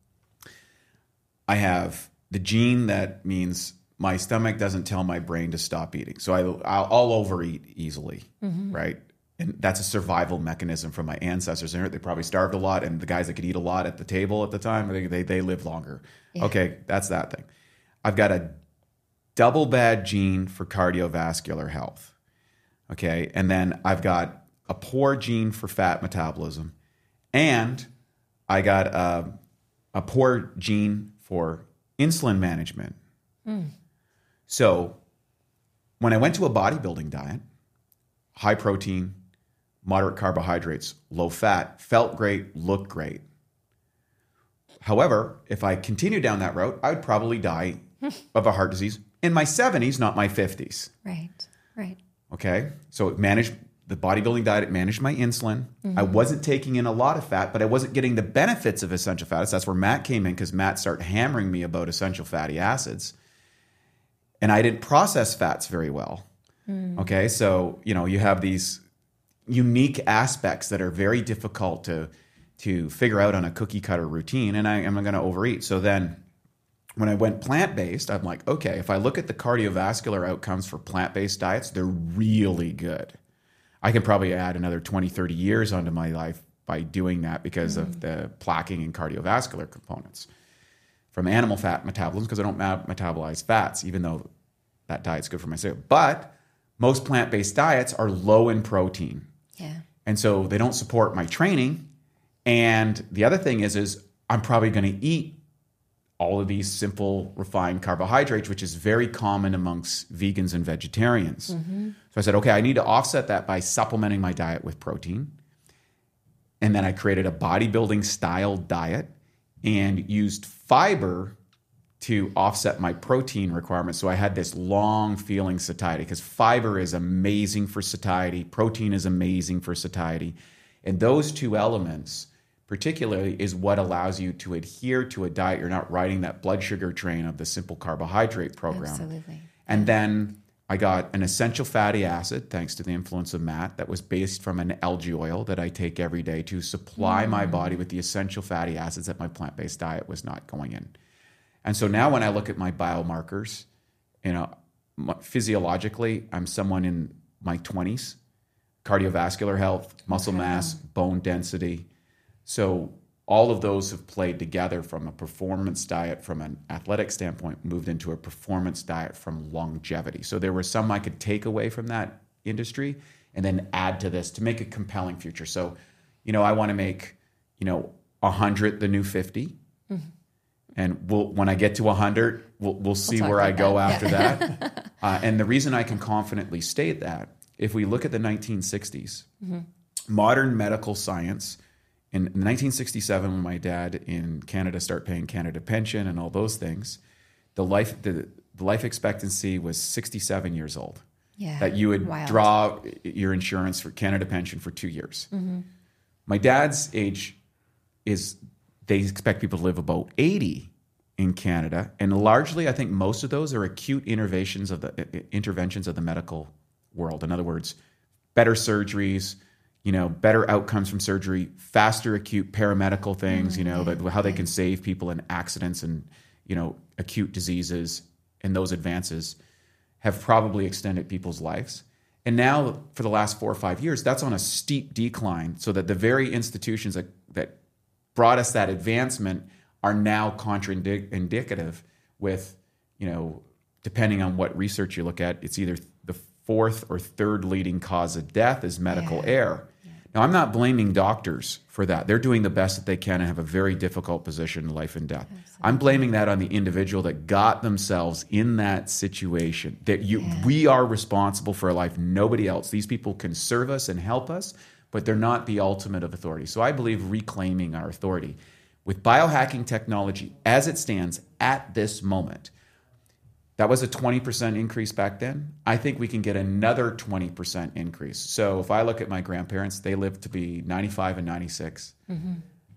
I have the gene that means my stomach doesn't tell my brain to stop eating, so I I'll, I'll overeat easily, mm-hmm. right? And that's a survival mechanism from my ancestors. They probably starved a lot, and the guys that could eat a lot at the table at the time, they they, they live longer. Yeah. Okay, that's that thing. I've got a double bad gene for cardiovascular health. Okay. And then I've got a poor gene for fat metabolism And I got a, a poor gene for insulin management. Mm. So when I went to a bodybuilding diet, high protein, moderate carbohydrates, low fat, felt great, looked great. However, if I continued down that route, I would probably die of a heart disease in my seventies, not my fifties. Right, right. Okay, so it managed the bodybuilding diet, it managed my insulin. Mm-hmm. I wasn't taking in a lot of fat, but I wasn't getting the benefits of essential fats. That's where Matt came in, because Matt started hammering me about essential fatty acids. And I didn't process fats very well. Mm. Okay, so, you know, you have these unique aspects that are very difficult to to figure out on a cookie cutter routine, and I am going to overeat. So then when I went plant-based, I'm like, okay, if I look at the cardiovascular outcomes for plant-based diets, they're really good. I can probably add another twenty, thirty years onto my life by doing that because mm. of the plaquing and cardiovascular components from animal fat metabolism, because I don't metabolize fats, even though that diet's good for my cells. But most plant-based diets are low in protein. Yeah. And so they don't support my training. And the other thing is, is I'm probably going to eat all of these simple refined carbohydrates, which is very common amongst vegans and vegetarians. Mm-hmm. So I said, okay, I need to offset that by supplementing my diet with protein. And then I created a bodybuilding style diet and used fiber to offset my protein requirements. So I had this long feeling satiety, because fiber is amazing for satiety. Protein is amazing for satiety. And those two elements particularly is what allows you to adhere to a diet. You're not riding that blood sugar train of the simple carbohydrate program. Absolutely. And then I got an essential fatty acid, thanks to the influence of Matt, that was based from an algae oil that I take every day to supply mm. my body with the essential fatty acids that my plant-based diet was not going in. And so now when I look at my biomarkers, you know, physiologically, I'm someone in my twenties, cardiovascular health, muscle okay. mass, bone density. So all of those have played together from a performance diet from an athletic standpoint, moved into a performance diet from longevity. So there were some I could take away from that industry and then add to this to make a compelling future. So, you know, I want to make, you know, one hundred the new fifty. Mm-hmm. And we'll, when I get to one hundred, we'll, we'll see we'll where I go that. after yeah. that. Uh, and the reason I can confidently state that, if we look at the nineteen sixties, mm-hmm. modern medical science, in nineteen sixty-seven, when my dad in Canada started paying Canada pension and all those things, the life the, the life expectancy was sixty-seven years old. Yeah, that you would wild. draw your insurance for Canada pension for two years. Mm-hmm. My dad's age is, they expect people to live about eighty in Canada, and largely, I think most of those are acute interventions of the interventions of the medical world. In other words, better surgeries, you know, better outcomes from surgery, faster acute paramedical things, mm-hmm. you know, that, how they can save people in accidents and, you know, acute diseases, and those advances have probably extended people's lives. And now for the last four or five years, that's on a steep decline, so that the very institutions that, that brought us that advancement are now contraindicative with, you know, depending on what research you look at, it's either the fourth or third leading cause of death is medical yeah. error. Yeah. Now, I'm not blaming doctors for that. They're doing the best that they can and have a very difficult position in life and death. Absolutely. I'm blaming that on the individual that got themselves in that situation. That you, yeah. we are responsible for our life, nobody else. These people can serve us and help us, but they're not the ultimate of authority. So I believe reclaiming our authority. With biohacking technology, as it stands at this moment, that was a twenty percent increase back then. I think we can get another twenty percent increase. So if I look at my grandparents, they lived to be ninety-five and ninety-six. Mm-hmm.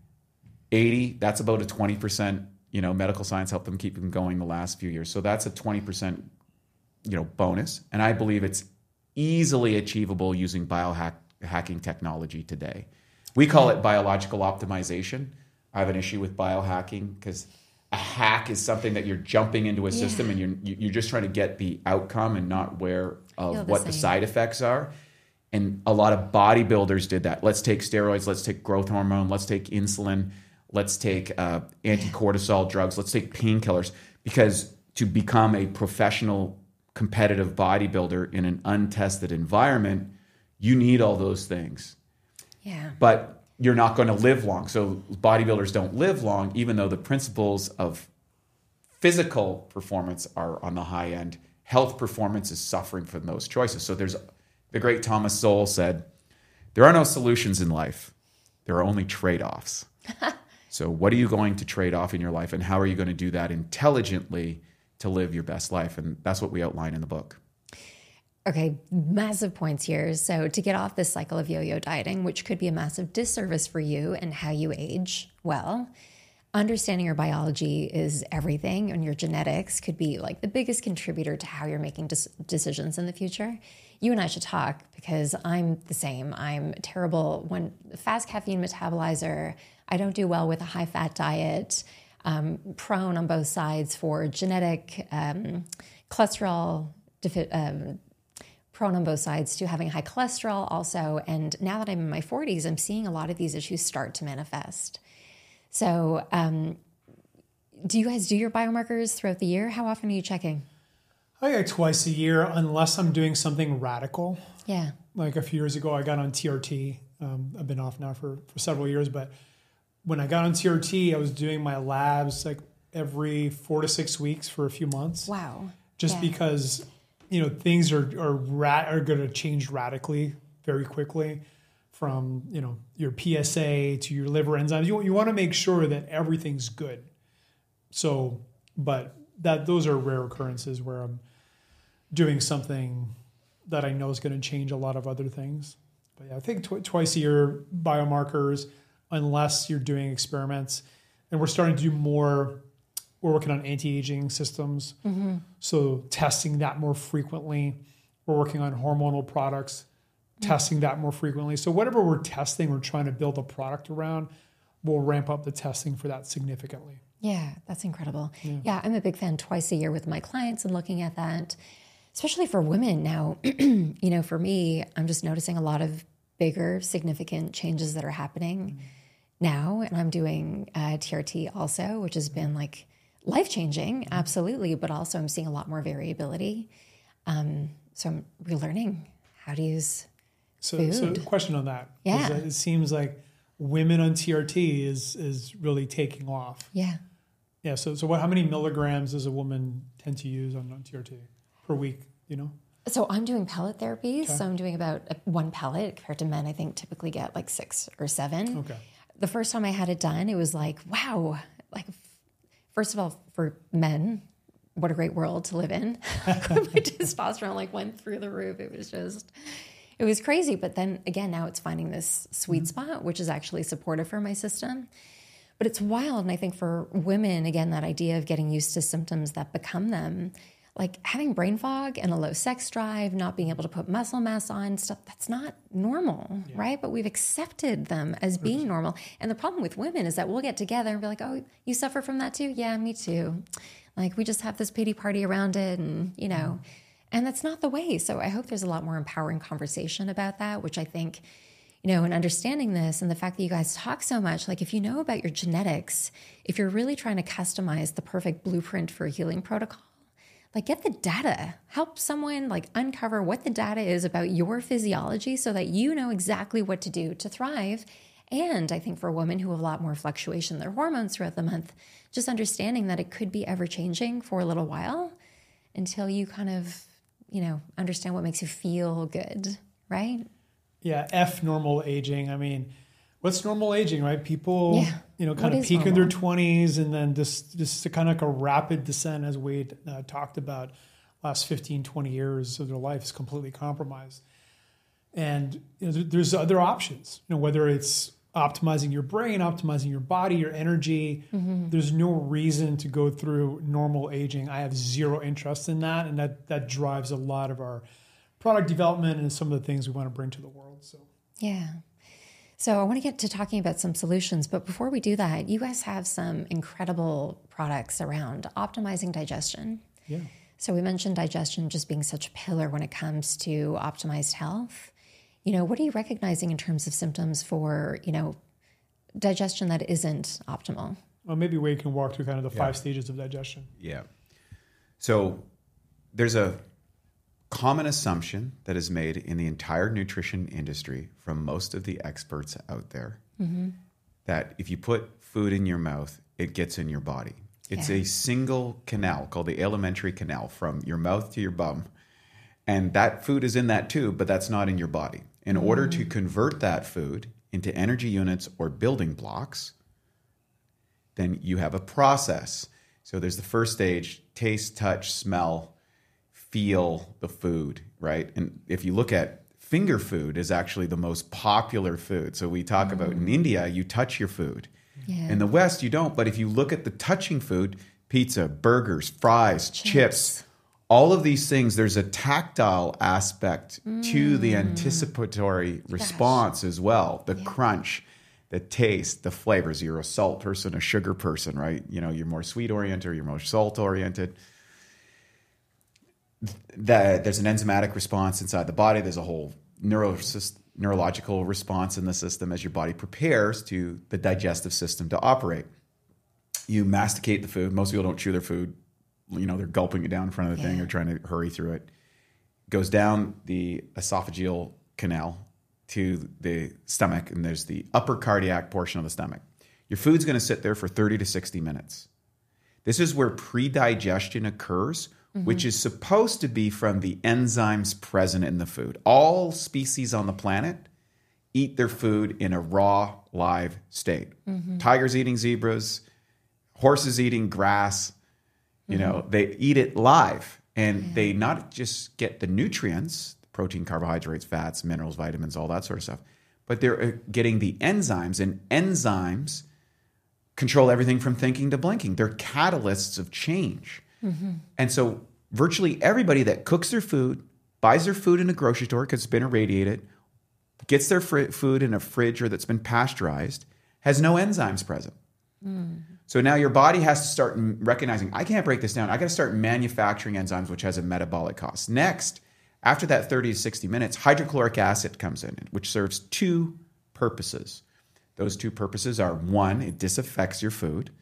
eighty, that's about a twenty percent, you know, medical science helped them keep them going the last few years. So that's a twenty percent, you know, bonus. And I believe it's easily achievable using biohacking technology today. We call it biological optimization. I have an issue with biohacking because a hack is something that you're jumping into a system yeah. and you're you're just trying to get the outcome and not aware of the what same. the side effects are. And a lot of bodybuilders did that. Let's take steroids, let's take growth hormone, let's take insulin, let's take uh, anti-cortisol drugs, let's take painkillers, because to become a professional competitive bodybuilder in an untested environment, you need all those things. Yeah. But you're not going to live long. So bodybuilders don't live long, even though the principles of physical performance are on the high end. Health performance is suffering from those choices. So there's the great Thomas Sowell said, there are no solutions in life. There are only trade-offs. So what are you going to trade off in your life, and how are you going to do that intelligently to live your best life? And that's what we outline in the book. Okay, massive points here. So to get off this cycle of yo-yo dieting, which could be a massive disservice for you and how you age, well, understanding your biology is everything, and your genetics could be like the biggest contributor to how you're making des- decisions in the future. You and I should talk, because I'm the same. I'm terrible when fast caffeine metabolizer. I don't do well with a high fat diet. Um, prone on both sides for genetic um, cholesterol, defi- um, prone on both sides to having high cholesterol also. And now that I'm in my forties, I'm seeing a lot of these issues start to manifest. So um, do you guys do your biomarkers throughout the year? How often are you checking? I go twice a year, unless I'm doing something radical. Yeah. Like a few years ago, I got on T R T. Um, I've been off now for, for several years, but when I got on T R T, I was doing my labs like every four to six weeks for a few months. Wow. Just Yeah. because, you know, things are are, ra- are going to change radically very quickly, from, you know, your P S A to your liver enzymes. You, you want to make sure that everything's good. So, but that those are rare occurrences where I'm doing something that I know is going to change a lot of other things. But yeah, I think tw- twice a year biomarkers, unless you're doing experiments. And we're starting to do more, we're working on anti-aging systems. Mm-hmm. So testing that more frequently. We're working on hormonal products, mm-hmm. testing that more frequently. So whatever we're testing, we're trying to build a product around, we'll ramp up the testing for that significantly. Yeah, that's incredible. Yeah. yeah, I'm a big fan twice a year with my clients and looking at that, especially for women now. You know, for me, I'm just noticing a lot of bigger, significant changes that are happening mm-hmm. now. And I'm doing uh, T R T also, which has been like life-changing, mm-hmm. absolutely. But also I'm seeing a lot more variability. Um, so I'm relearning how to use so, food. So question on that. Yeah. It seems like women on T R T is is really taking off. Yeah. Yeah. So so what? How many milligrams does a woman tend to use on, on T R T per week? You know. So I'm doing pellet therapy. Okay. So I'm doing about one pellet compared to men. I think typically get like six or seven. Okay. The first time I had it done, it was like, wow. Like, first of all, for men, what a great world to live in. My testosterone like went through the roof. It was just, it was crazy. But then again, now it's finding this sweet mm-hmm. spot, which is actually supportive for my system. But it's wild. And I think for women, again, that idea of getting used to symptoms that become them, like having brain fog and a low sex drive, not being able to put muscle mass on, stuff, that's not normal, yeah. right? But we've accepted them as being normal. And the problem with women is that we'll get together and be like, oh, you suffer from that too? Yeah, me too. Like we just have this pity party around it and, you know, mm. and that's not the way. So I hope there's a lot more empowering conversation about that, which I think, you know, and understanding this and the fact that you guys talk so much, like if you know about your genetics, if you're really trying to customize the perfect blueprint for a healing protocol, like get the data, help someone like uncover what the data is about your physiology so that you know exactly what to do to thrive. And I think for women who have a lot more fluctuation in their hormones throughout the month, just understanding that it could be ever changing for a little while until you kind of, you know, understand what makes you feel good, right? Yeah, F normal aging. I mean, what's normal aging, right? People, yeah. you know, kind what of peak normal? in their twenties and then just, just kind of like a rapid descent, as Wade uh, talked about, last fifteen, twenty years of their life is completely compromised. And you know, there, there's other options, you know, whether it's optimizing your brain, optimizing your body, your energy. Mm-hmm. There's no reason to go through normal aging. I have zero interest in that. And that, that drives a lot of our product development and some of the things we want to bring to the world. So, yeah. So I want to get to talking about some solutions, but before we do that, you guys have some incredible products around optimizing digestion. Yeah. So we mentioned digestion just being such a pillar when it comes to optimized health. You know, what are you recognizing in terms of symptoms for, you know, digestion that isn't optimal? Well, maybe we can walk through kind of the yeah. five stages of digestion. Yeah. So there's a common assumption that is made in the entire nutrition industry from most of the experts out there mm-hmm. that if you put food in your mouth, it gets in your body. It's yeah. a single canal called the alimentary canal from your mouth to your bum. And that food is in that tube, but that's not in your body. In mm. order to convert that food into energy units or building blocks, then you have a process. So there's the first stage, taste, touch, smell, feel the food, right? And if you look at finger food is actually the most popular food. So we talk mm. about in India, you touch your food. Yeah. In the West, you don't. But if you look at the touching food, pizza, burgers, fries, chips, chips all of these things, there's a tactile aspect mm. to the anticipatory response Gosh. as well. The yeah. crunch, the taste, the flavors. You're a salt person, a sugar person, right? You know, you're more sweet oriented or you're more salt oriented. That there's an enzymatic response inside the body. There's a whole neuro, neurological response in the system as your body prepares to the digestive system to operate. You masticate the food. Most people don't chew their food. You know, they're gulping it down in front of the yeah. thing or trying to hurry through it. Goes down the esophageal canal to the stomach, and there's the upper cardiac portion of the stomach. Your food's going to sit there for thirty to sixty minutes. This is where pre-digestion occurs, mm-hmm. which is supposed to be from the enzymes present in the food. All species on the planet eat their food in a raw, live state. Mm-hmm. Tigers eating zebras, horses eating grass. You know, mm-hmm. they eat it live, and yeah. they not just get the nutrients, protein, carbohydrates, fats, minerals, vitamins, all that sort of stuff, but they're getting the enzymes, and enzymes control everything from thinking to blinking. They're catalysts of change. Mm-hmm. And so virtually everybody that cooks their food, buys their food in a grocery store because it's been irradiated, gets their fr- food in a fridge or that's been pasteurized, has no enzymes present. Mm. So now your body has to start recognizing, I can't break this down. I got to start manufacturing enzymes, which has a metabolic cost. Next, after that thirty to sixty minutes, hydrochloric acid comes in, which serves two purposes. Those two purposes are, one, it disaffects your food,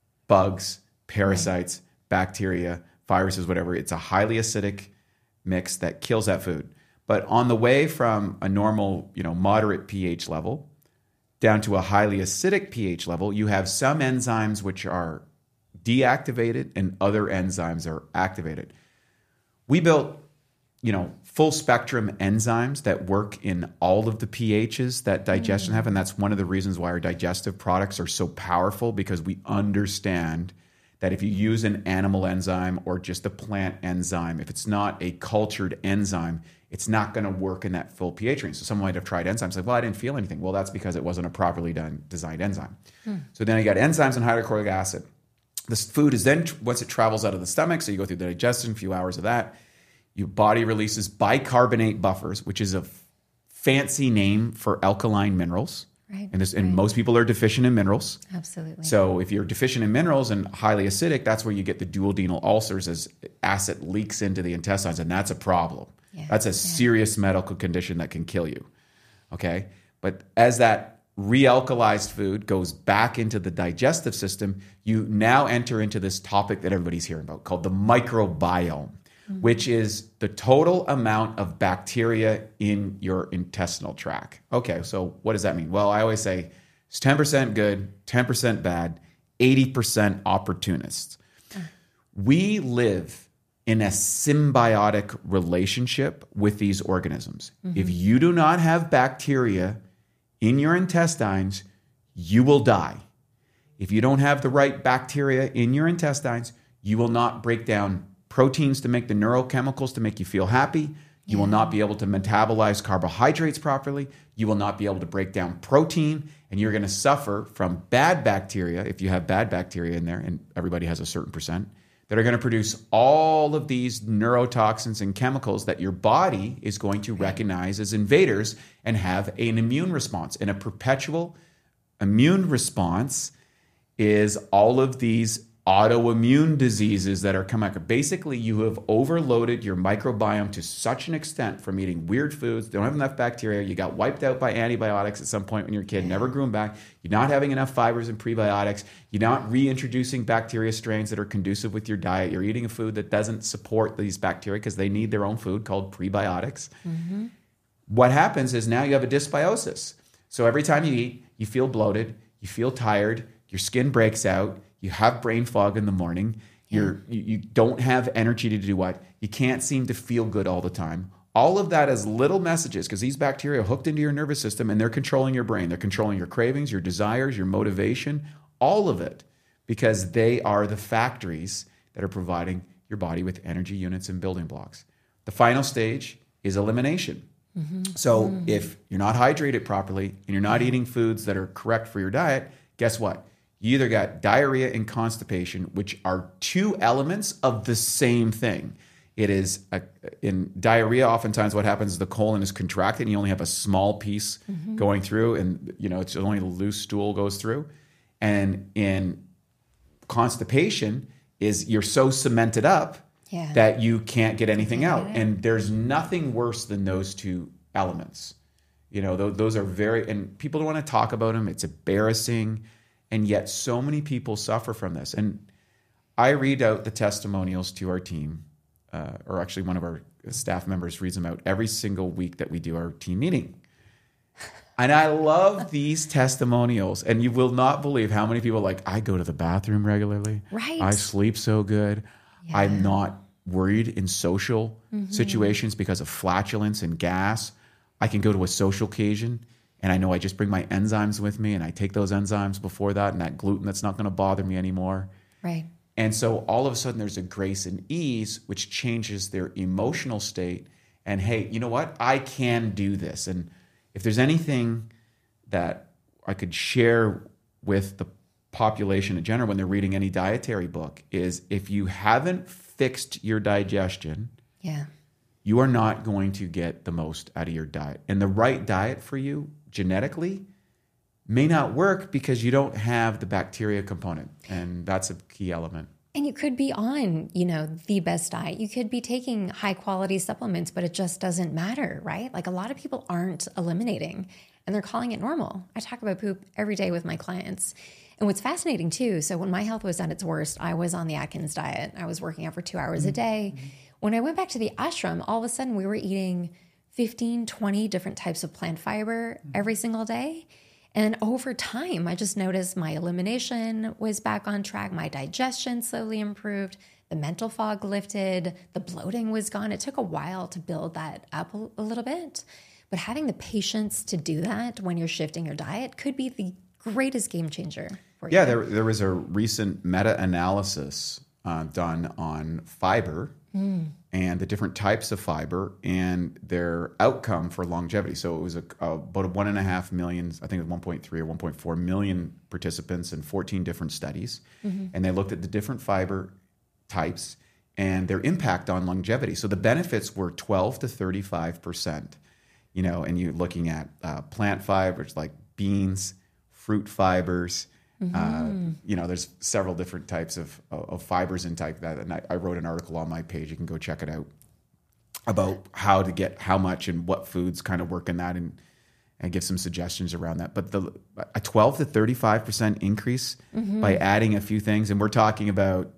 bugs, parasites, bacteria, viruses, whatever. It's a highly acidic mix that kills that food. But on the way from a normal, you know, moderate pH level down to a highly acidic pH level, you have some enzymes which are deactivated and other enzymes are activated. We built, you know, full spectrum enzymes that work in all of the pHs that digestion mm. have. And that's one of the reasons why our digestive products are so powerful, because we understand that if you use an animal enzyme or just a plant enzyme, if it's not a cultured enzyme, it's not going to work in that full pH range. So someone might have tried enzymes like, well, I didn't feel anything. Well, that's because it wasn't a properly done designed enzyme. Hmm. So then you got enzymes and hydrochloric acid. This food is then, once it travels out of the stomach, so you go through the digestion, a few hours of that, your body releases bicarbonate buffers, which is a f- fancy name for alkaline minerals. Right. And, this, and right. most people are deficient in minerals. Absolutely. So if you're deficient in minerals and highly acidic, that's where you get the duodenal ulcers as acid leaks into the intestines, and that's a problem. Yeah. That's a yeah. serious medical condition that can kill you. Okay? But as that realkalized food goes back into the digestive system, you now enter into this topic that everybody's hearing about called the microbiome, mm-hmm. which is the total amount of bacteria in your intestinal tract. Okay, so what does that mean? Well, I always say it's ten percent good, ten percent bad, eighty percent opportunists. Uh. We live in a symbiotic relationship with these organisms. Mm-hmm. If you do not have bacteria in your intestines, you will die. If you don't have the right bacteria in your intestines, you will not break down proteins to make the neurochemicals to make you feel happy. You yeah. will not be able to metabolize carbohydrates properly. You will not be able to break down protein, and you're going to suffer from bad bacteria, if you have bad bacteria in there, and everybody has a certain percent, that are going to produce all of these neurotoxins and chemicals that your body is going to recognize as invaders and have an immune response. And a perpetual immune response is all of these autoimmune diseases that are coming up. Basically, you have overloaded your microbiome to such an extent from eating weird foods. They don't have enough bacteria. You got wiped out by antibiotics at some point when you were a kid, yeah. never grew them back. You're not having enough fibers and prebiotics. You're not reintroducing bacteria strains that are conducive with your diet. You're eating a food that doesn't support these bacteria because they need their own food called prebiotics. Mm-hmm. What happens is now you have a dysbiosis. So every time you eat, you feel bloated, you feel tired, your skin breaks out, you have brain fog in the morning. You're, yeah. you, you don't have energy to do what? You can't seem to feel good all the time. All of that as little messages because these bacteria are hooked into your nervous system and they're controlling your brain. They're controlling your cravings, your desires, your motivation, all of it because they are the factories that are providing your body with energy units and building blocks. The final stage is elimination. Mm-hmm. So mm-hmm. if you're not hydrated properly and you're not eating foods that are correct for your diet, guess what? You either got diarrhea and constipation, which are two elements of the same thing. It is a, in diarrhea. Oftentimes, what happens is the colon is contracted, and you only have a small piece mm-hmm. going through, and you know it's only loose stool goes through. And in constipation, is you're so cemented up yeah. that you can't get anything out. And there's nothing worse than those two elements. You know, those, those are very, and people don't want to talk about them. It's embarrassing. And yet so many people suffer from this. And I read out the testimonials to our team, uh, or actually one of our staff members reads them out every single week that we do our team meeting. And I love these testimonials. And you will not believe how many people are like, I go to the bathroom regularly. Right. I sleep so good. Yeah. I'm not worried in social mm-hmm. situations because of flatulence and gas. I can go to a social occasion and I know I just bring my enzymes with me and I take those enzymes before that and that gluten that's not going to bother me anymore. Right. And so all of a sudden there's a grace and ease which changes their emotional state. And hey, you know what? I can do this. And if there's anything that I could share with the population in general when they're reading any dietary book is if you haven't fixed your digestion, yeah, you are not going to get the most out of your diet. And the right diet for you genetically may not work because you don't have the bacteria component. And that's a key element. And you could be on, you know, the best diet. You could be taking high quality supplements, but it just doesn't matter, right? Like a lot of people aren't eliminating and they're calling it normal. I talk about poop every day with my clients. And what's fascinating too, so when my health was at its worst, I was on the Atkins diet. I was working out for two hours mm-hmm. a day. When I went back to the ashram, all of a sudden we were eating fifteen, twenty different types of plant fiber every single day. And over time, I just noticed my elimination was back on track. My digestion slowly improved. The mental fog lifted. The bloating was gone. It took a while to build that up a, a little bit. But having the patience to do that when you're shifting your diet could be the greatest game changer for you. Yeah, there, there was a recent meta-analysis uh, done on fiber mm. and the different types of fiber and their outcome for longevity. So it was a, a, about a one and a half million, I think it was one point three or one point four million participants in fourteen different studies. Mm-hmm. And they looked at the different fiber types and their impact on longevity. So the benefits were twelve to thirty-five percent, you know, and you're looking at uh, plant fibers like beans, fruit fibers, mm-hmm. uh, you know, there's several different types of, of fibers in type that. And I, I wrote an article on my page. You can go check it out about how to get how much and what foods kind of work in that and, and give some suggestions around that. But the a twelve to thirty-five percent increase mm-hmm. by adding a few things. And we're talking about,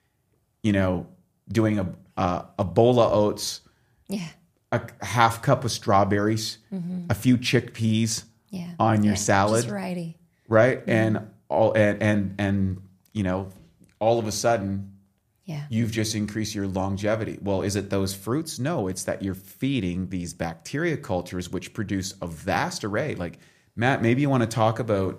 you know, doing a, a, a bowl of oats, yeah, a half cup of strawberries, mm-hmm. a few chickpeas yeah. on your yeah, salad. Just variety. Right. Mm-hmm. And all and, and and you know, all of a sudden yeah. you've just increased your longevity. Well, is it those fruits? No, it's that you're feeding these bacteria cultures which produce a vast array. Like, Matt, maybe you want to talk about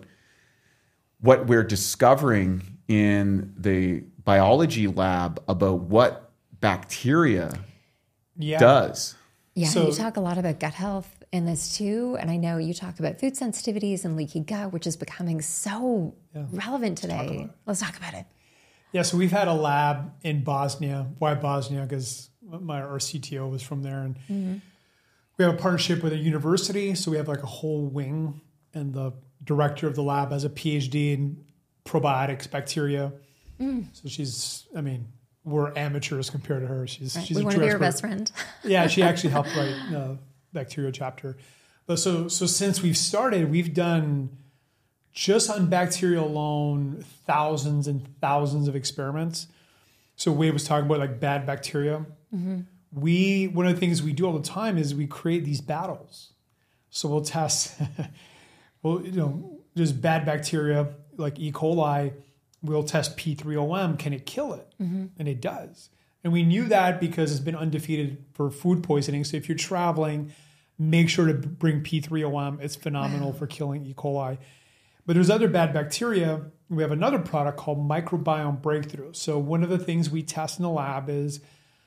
what we're discovering in the biology lab about what bacteria yeah. does. Yeah, so, you talk a lot about gut health in this too. And I know you talk about food sensitivities and leaky gut, which is becoming so yeah. relevant today. Let's talk, Let's talk about it. Yeah, so we've had a lab in Bosnia. Why Bosnia? Because my our C T O was from there. And mm-hmm. we have a partnership with a university. So we have like a whole wing. And the director of the lab has a P H D in probiotics, bacteria. Mm. So she's, I mean, we're amateurs compared to her. She's, right. she's we a want true to be her expert. best friend. Yeah, she actually helped write the bacterial chapter. But so, so since we've started, we've done just on bacteria alone, thousands and thousands of experiments. So Wade was talking about like bad bacteria. Mm-hmm. We, one of the things we do all the time is we create these battles. So we'll test, well, you know, there's bad bacteria like E. coli. We'll test P three O M. Can it kill it? Mm-hmm. And it does. And we knew that because it's been undefeated for food poisoning. So if you're traveling, make sure to bring P three O M. It's phenomenal wow. for killing E. coli. But there's other bad bacteria. We have another product called Microbiome Breakthrough. So one of the things we test in the lab is,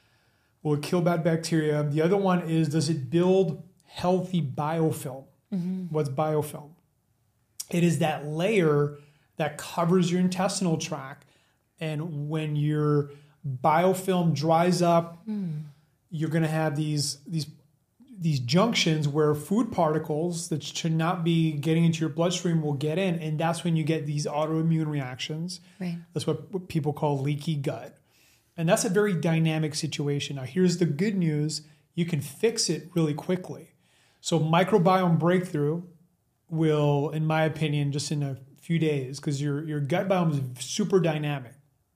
will it kill bad bacteria? The other one is, does it build healthy biofilm? Mm-hmm. What's biofilm? It is that layer that covers your intestinal tract. And when your biofilm dries up, mm. you're going to have these, these these junctions where food particles that should not be getting into your bloodstream will get in. And that's when you get these autoimmune reactions. Right. That's what, what people call leaky gut. And that's a very dynamic situation. Now, here's the good news. You can fix it really quickly. So Microbiome Breakthrough will, in my opinion, just in a few days, because your, your gut biome is super dynamic.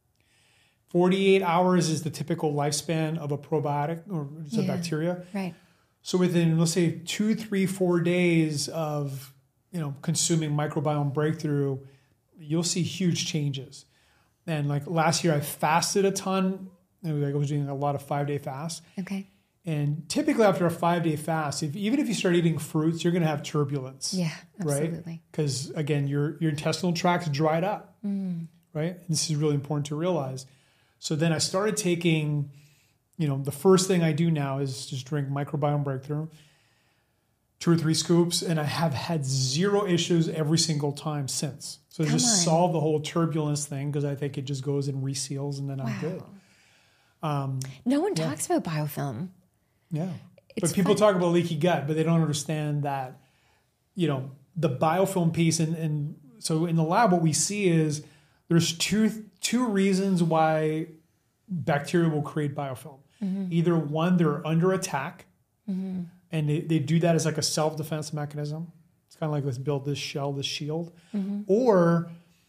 forty-eight hours is the typical lifespan of a probiotic or it's yeah. a bacteria. Right. So within, let's say, two, three, four days of, you know, consuming Microbiome Breakthrough, you'll see huge changes. And like last year, I fasted a ton. I was doing a lot of five-day fasts. Okay. And typically after a five-day fast, if, even if you start eating fruits, you're going to have turbulence. Yeah, absolutely. Right? Because again, your your intestinal tract's dried up. Mm. Right? And this is really important to realize. So then I started taking... You know, the first thing I do now is just drink Microbiome Breakthrough, two or three scoops, and I have had zero issues every single time since. So I just solved the whole turbulence thing because I think it just goes and reseals, and then wow. I'm good. Um, no one yeah. talks about biofilm. Yeah. It's but people fun. talk about leaky gut, but they don't understand that, you know, the biofilm piece. And, and so in the lab, what we see is there's two two reasons why bacteria will create biofilm. Mm-hmm. Either one, they're under attack, mm-hmm. and they, they do that as like a self-defense mechanism. It's kind of like, let's build this shell, this shield. Mm-hmm. Or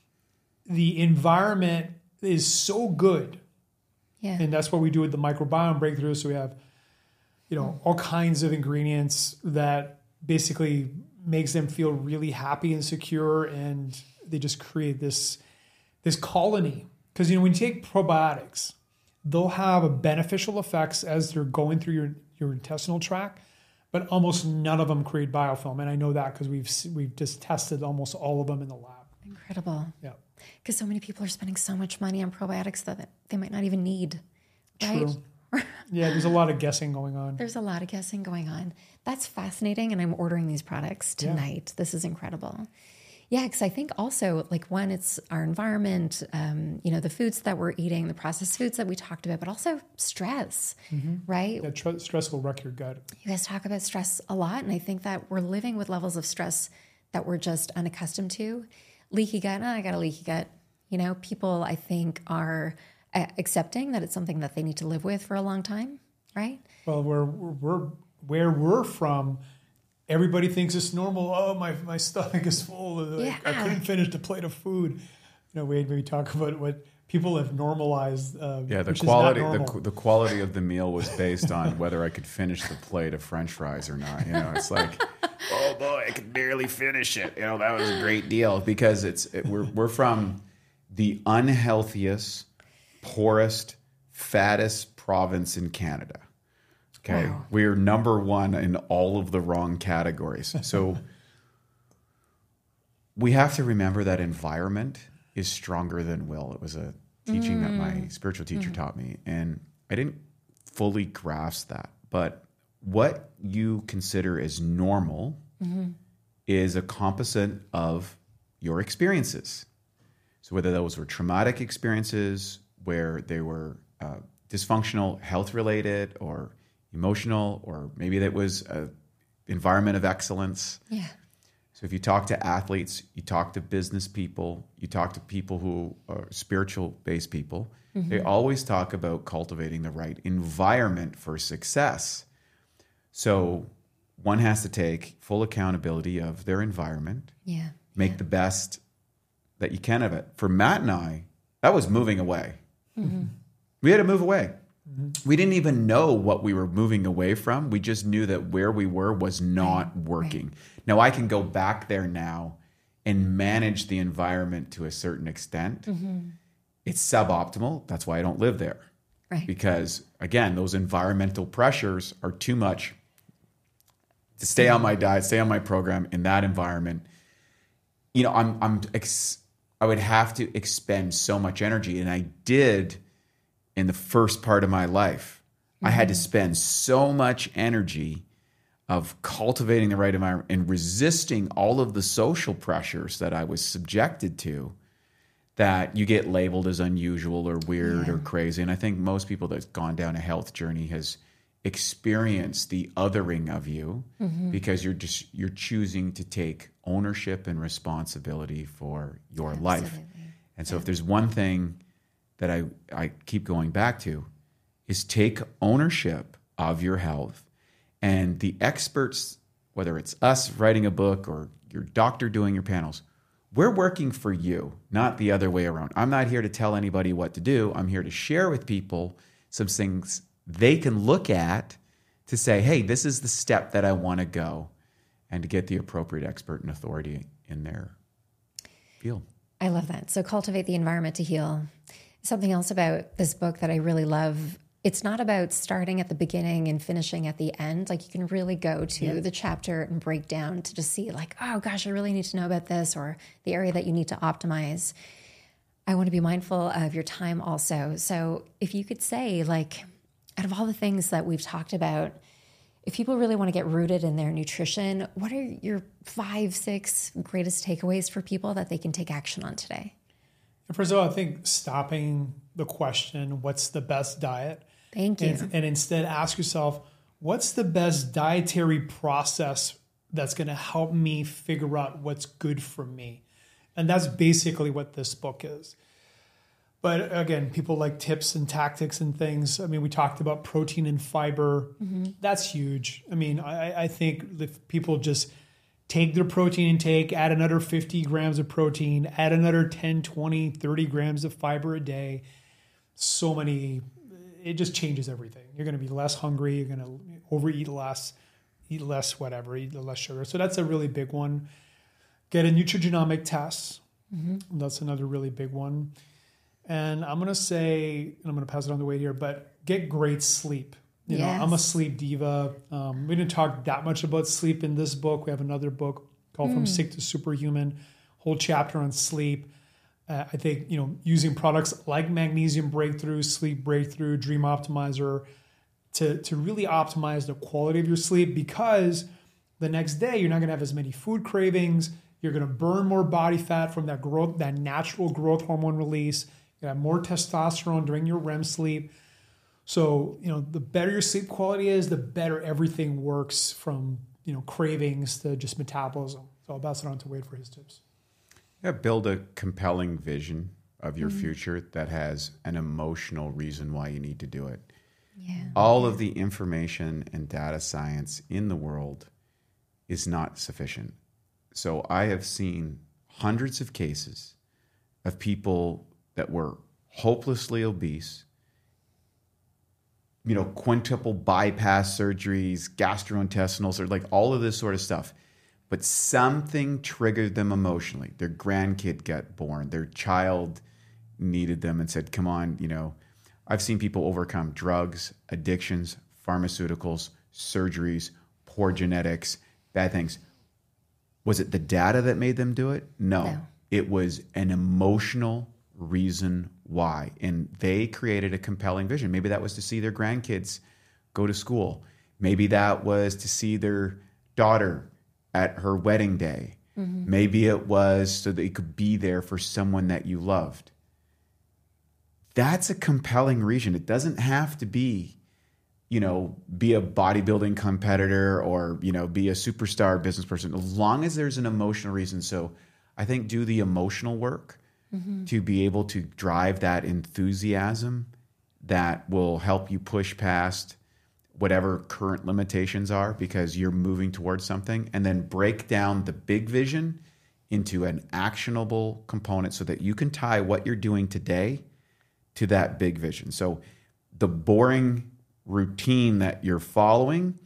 the environment is so good. Yeah. And that's what we do with the Microbiome Breakthrough. So we have, you know, all kinds of ingredients that basically makes them feel really happy and secure, and they just create this, this colony. Because, you know, when you take probiotics, they'll have a beneficial effects as they're going through your, your intestinal tract, but almost none of them create biofilm. And I know that because we've we've just tested almost all of them in the lab. Incredible. Yeah. Because so many people are spending so much money on probiotics that they might not even need. Right? True. Yeah, there's a lot of guessing going on. There's a lot of guessing going on. That's fascinating, and I'm ordering these products tonight. Yeah. This is incredible. Yeah, because I think also, like, one, it's our environment, um, you know, the foods that we're eating, the processed foods that we talked about, but also stress, mm-hmm. right? Yeah, tr- stress will wreck your gut. You guys talk about stress a lot, and I think that we're living with levels of stress that we're just unaccustomed to. Leaky gut, oh, I got a leaky gut. You know, people, I think, are uh, accepting that it's something that they need to live with for a long time, right? Well, we're, we're, where we're from, everybody thinks it's normal. Oh, my my stomach is full. Like, yeah. I couldn't finish the plate of food. You know, Wade, maybe talk about what people have normalized. Uh, yeah, the quality the, the quality of the meal was based on whether I could finish the plate of French fries or not. You know, it's like, oh boy, I could barely finish it. You know, that was a great deal because it's it, we're we're from the unhealthiest, poorest, fattest province in Canada. Okay, wow. We're number one in all of the wrong categories. So we have to remember that environment is stronger than will. It was a teaching mm. that my spiritual teacher mm. taught me, and I didn't fully grasp that. But what you consider as normal mm-hmm. is a composite of your experiences. So whether those were traumatic experiences, where they were uh, dysfunctional, health-related, or emotional, or maybe that was an environment of excellence. Yeah. So So if you talk to athletes, you talk to business people, you talk to people who are spiritual-based people, mm-hmm. they always talk about cultivating the right environment for success. So one has to take full accountability of their environment, yeah, make yeah. the best that you can of it. For Matt and I, that was moving away. Mm-hmm. We had to move away. Mm-hmm. We didn't even know what we were moving away from. We just knew that where we were was not right. working. Right. Now I can go back there now and manage the environment to a certain extent. Mm-hmm. It's suboptimal. That's why I don't live there. Right. Because again, those environmental pressures are too much to stay on my diet, stay on my program in that environment. You know, I'm, I'm, ex- I would have to expend so much energy, and I did in the first part of my life. Mm-hmm. I had to spend so much energy of cultivating the right environment and resisting all of the social pressures that I was subjected to, that you get labeled as unusual or weird yeah. or crazy. And I think most people that's gone down a health journey has experienced the othering of you mm-hmm. because you're just you're choosing to take ownership and responsibility for your Absolutely. life. And so yeah. if there's one thing that I, I keep going back to, is take ownership of your health. And the experts, whether it's us writing a book or your doctor doing your panels, we're working for you, not the other way around. I'm not here to tell anybody what to do. I'm here to share with people some things they can look at to say, hey, this is the step that I want to go, and to get the appropriate expert and authority in their field. I love that. So cultivate the environment to heal. Something else about this book that I really love, it's not about starting at the beginning and finishing at the end. Like, you can really go to yeah. the chapter and break down to just see like, oh gosh, I really need to know about this, or the area that you need to optimize. I want to be mindful of your time also. So if you could say, like, out of all the things that we've talked about, if people really want to get rooted in their nutrition, what are your five, six greatest takeaways for people that they can take action on today? First of all, I think stopping the question, what's the best diet? Thank you. And, and instead ask yourself, what's the best dietary process that's going to help me figure out what's good for me? And that's basically what this book is. But again, people like tips and tactics and things. I mean, we talked about protein and fiber. Mm-hmm. That's huge. I mean, I, I think if people just take their protein intake, add another fifty grams of protein, add another ten, twenty, thirty grams of fiber a day, so many, it just changes everything. You're going to be less hungry. You're going to overeat less, eat less whatever, eat less sugar. So that's a really big one. Get a nutrigenomic test. Mm-hmm. That's another really big one. And I'm going to say, and I'm going to pass it on the way here, but get great sleep. You yes. know, I'm a sleep diva. Um, we didn't talk that much about sleep in this book. We have another book called mm. From Sick to Superhuman, whole chapter on sleep. Uh, I think, you know, using products like Magnesium Breakthrough, Sleep Breakthrough, Dream Optimizer to, to really optimize the quality of your sleep, because the next day you're not going to have as many food cravings. You're going to burn more body fat from that growth, that natural growth hormone release. You have more testosterone during your R E M sleep. So, you know, the better your sleep quality is, the better everything works, from, you know, cravings to just metabolism. So I'll pass it on to Wade for his tips. Yeah, build a compelling vision of your mm-hmm. future that has an emotional reason why you need to do it. Yeah. All yeah. of the information and data science in the world is not sufficient. So I have seen hundreds of cases of people that were hopelessly obese, you know, quintuple bypass surgeries, gastrointestinal surgery, like all of this sort of stuff. But something triggered them emotionally. Their grandkid got born. Their child needed them and said, come on, you know. I've seen people overcome drugs, addictions, pharmaceuticals, surgeries, poor genetics, bad things. Was it the data that made them do it? No. no. It was an emotional reason why. And they created a compelling vision. Maybe that was to see their grandkids go to school. Maybe that was to see their daughter at her wedding day. Mm-hmm. Maybe it was so that you could be there for someone that you loved. That's a compelling reason. It doesn't have to be, you know, be a bodybuilding competitor or, you know, be a superstar business person, as long as there's an emotional reason. So I think do the emotional work mm-hmm. to be able to drive that enthusiasm that will help you push past whatever current limitations are, because you're moving towards something, and then break down the big vision into an actionable component so that you can tie what you're doing today to that big vision. So the boring routine that you're following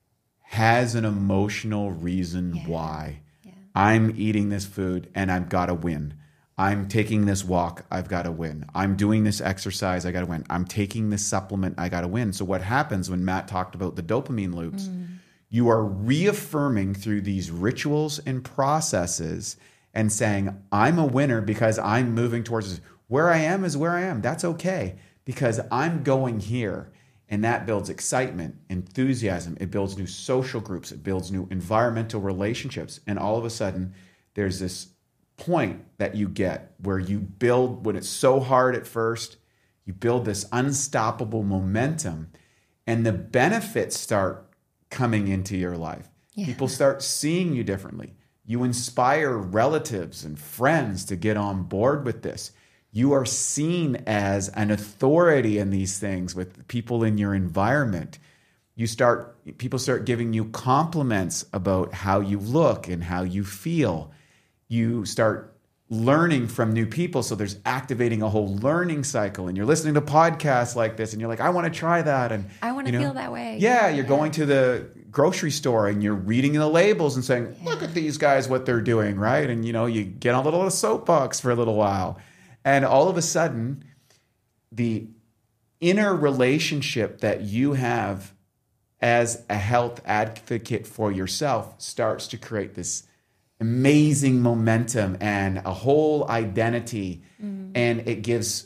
has an emotional reason yeah. why. Yeah. I'm eating this food and I've got to win. I'm taking this walk, I've got to win. I'm doing this exercise, I got to win. I'm taking this supplement, I got to win. So what happens when Matt talked about the dopamine loops, mm. you are reaffirming through these rituals and processes and saying, I'm a winner because I'm moving towards this. Where I am is where I am. That's okay because I'm going here. And that builds excitement, enthusiasm. It builds new social groups. It builds new environmental relationships. And all of a sudden, there's this point that you get where you build, when it's so hard at first, you build this unstoppable momentum and the benefits start coming into your life. Yeah. People start seeing you differently. You inspire relatives and friends to get on board with this. You are seen as an authority in these things with people in your environment. You start, people start giving you compliments about how you look and how you feel. You start learning from new people. So there's activating a whole learning cycle, and you're listening to podcasts like this and you're like, I want to try that. And I want to you know, feel that way. Yeah. You're yeah. going to the grocery store and you're reading the labels and saying, yeah. look at these guys, what they're doing. Right. And you know, you get on a little soapbox for a little while. And all of a sudden, the inner relationship that you have as a health advocate for yourself starts to create this amazing momentum and a whole identity. Mm-hmm. And it gives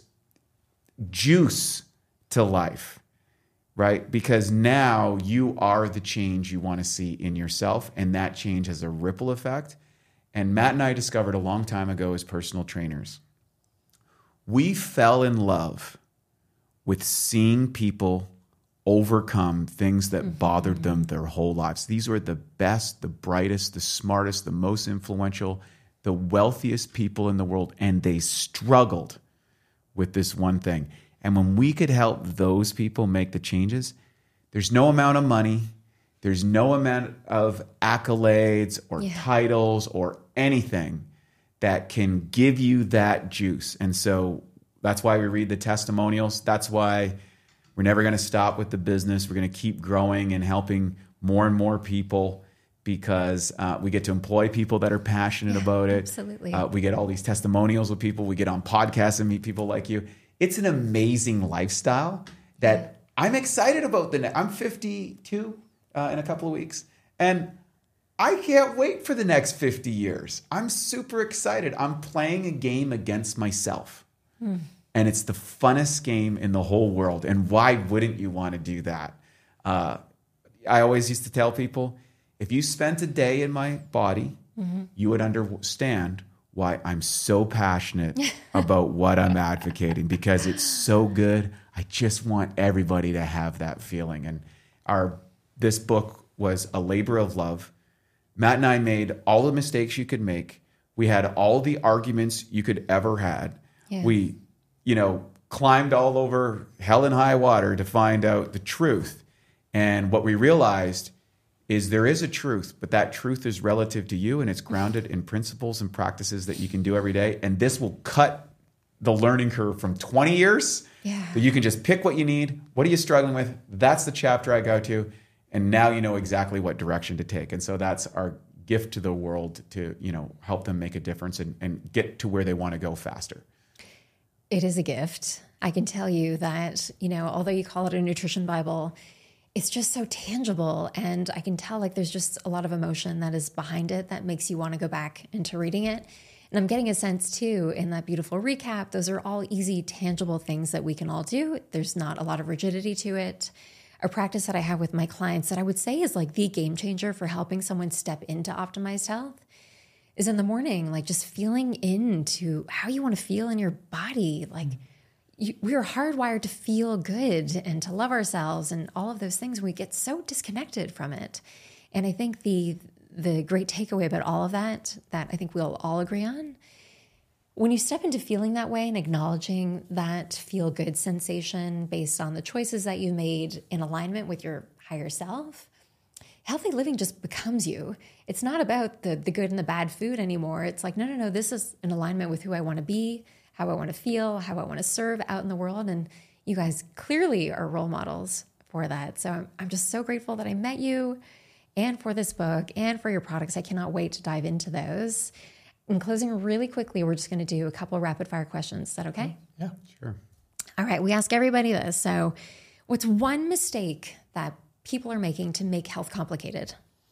juice to life, right? Because now you are the change you want to see in yourself. And that change has a ripple effect. And Matt and I discovered a long time ago as personal trainers, we fell in love with seeing people overcome things that mm-hmm. bothered them their whole lives. These were the best, the brightest, the smartest, the most influential, the wealthiest people in the world, and they struggled with this one thing. And when we could help those people make the changes, there's no amount of money, there's no amount of accolades or yeah. titles or anything that can give you that juice. And so that's why we read the testimonials. That's why we're never going to stop with the business. We're going to keep growing and helping more and more people, because uh, we get to employ people that are passionate yeah, about it. Absolutely. Uh, we get all these testimonials with people. We get on podcasts and meet people like you. It's an amazing lifestyle that I'm excited about. The ne- I'm fifty-two uh, in a couple of weeks. And I can't wait for the next fifty years. I'm super excited. I'm playing a game against myself. Hmm. And it's the funnest game in the whole world. And why wouldn't you want to do that? Uh, I always used to tell people, if you spent a day in my body, mm-hmm. you would understand why I'm so passionate about what I'm advocating, because it's so good. I just want everybody to have that feeling. And our this book was a labor of love. Matt and I made all the mistakes you could make. We had all the arguments you could ever had. Yeah. We, you know, climbed all over hell and high water to find out the truth. And what we realized is there is a truth, but that truth is relative to you, and it's grounded in principles and practices that you can do every day. And this will cut the learning curve from twenty years. Yeah. That you can just pick what you need. What are you struggling with? That's the chapter I go to. And now you know exactly what direction to take. And so that's our gift to the world, to, you know, help them make a difference and, and get to where they want to go faster. It is a gift. I can tell you that, you know, although you call it a nutrition Bible, it's just so tangible. And I can tell like there's just a lot of emotion that is behind it that makes you want to go back into reading it. And I'm getting a sense too in that beautiful recap, those are all easy, tangible things that we can all do. There's not a lot of rigidity to it. A practice that I have with my clients that I would say is like the game changer for helping someone step into optimized health is in the morning, like just feeling into how you want to feel in your body. Like you, we are hardwired to feel good and to love ourselves and all of those things. We get so disconnected from it. And I think the the great takeaway about all of that, that I think we'll all agree on, when you step into feeling that way and acknowledging that feel good sensation based on the choices that you made in alignment with your higher self, healthy living just becomes you. It's not about the the good and the bad food anymore. It's like, no, no, no, this is in alignment with who I want to be, how I want to feel, how I want to serve out in the world. And you guys clearly are role models for that. So I'm, I'm just so grateful that I met you and for this book and for your products. I cannot wait to dive into those. In closing really quickly, we're just going to do a couple of rapid fire questions. Is that okay? Yeah, Sure. All right. We ask everybody this. So what's one mistake that people are making to make health complicated?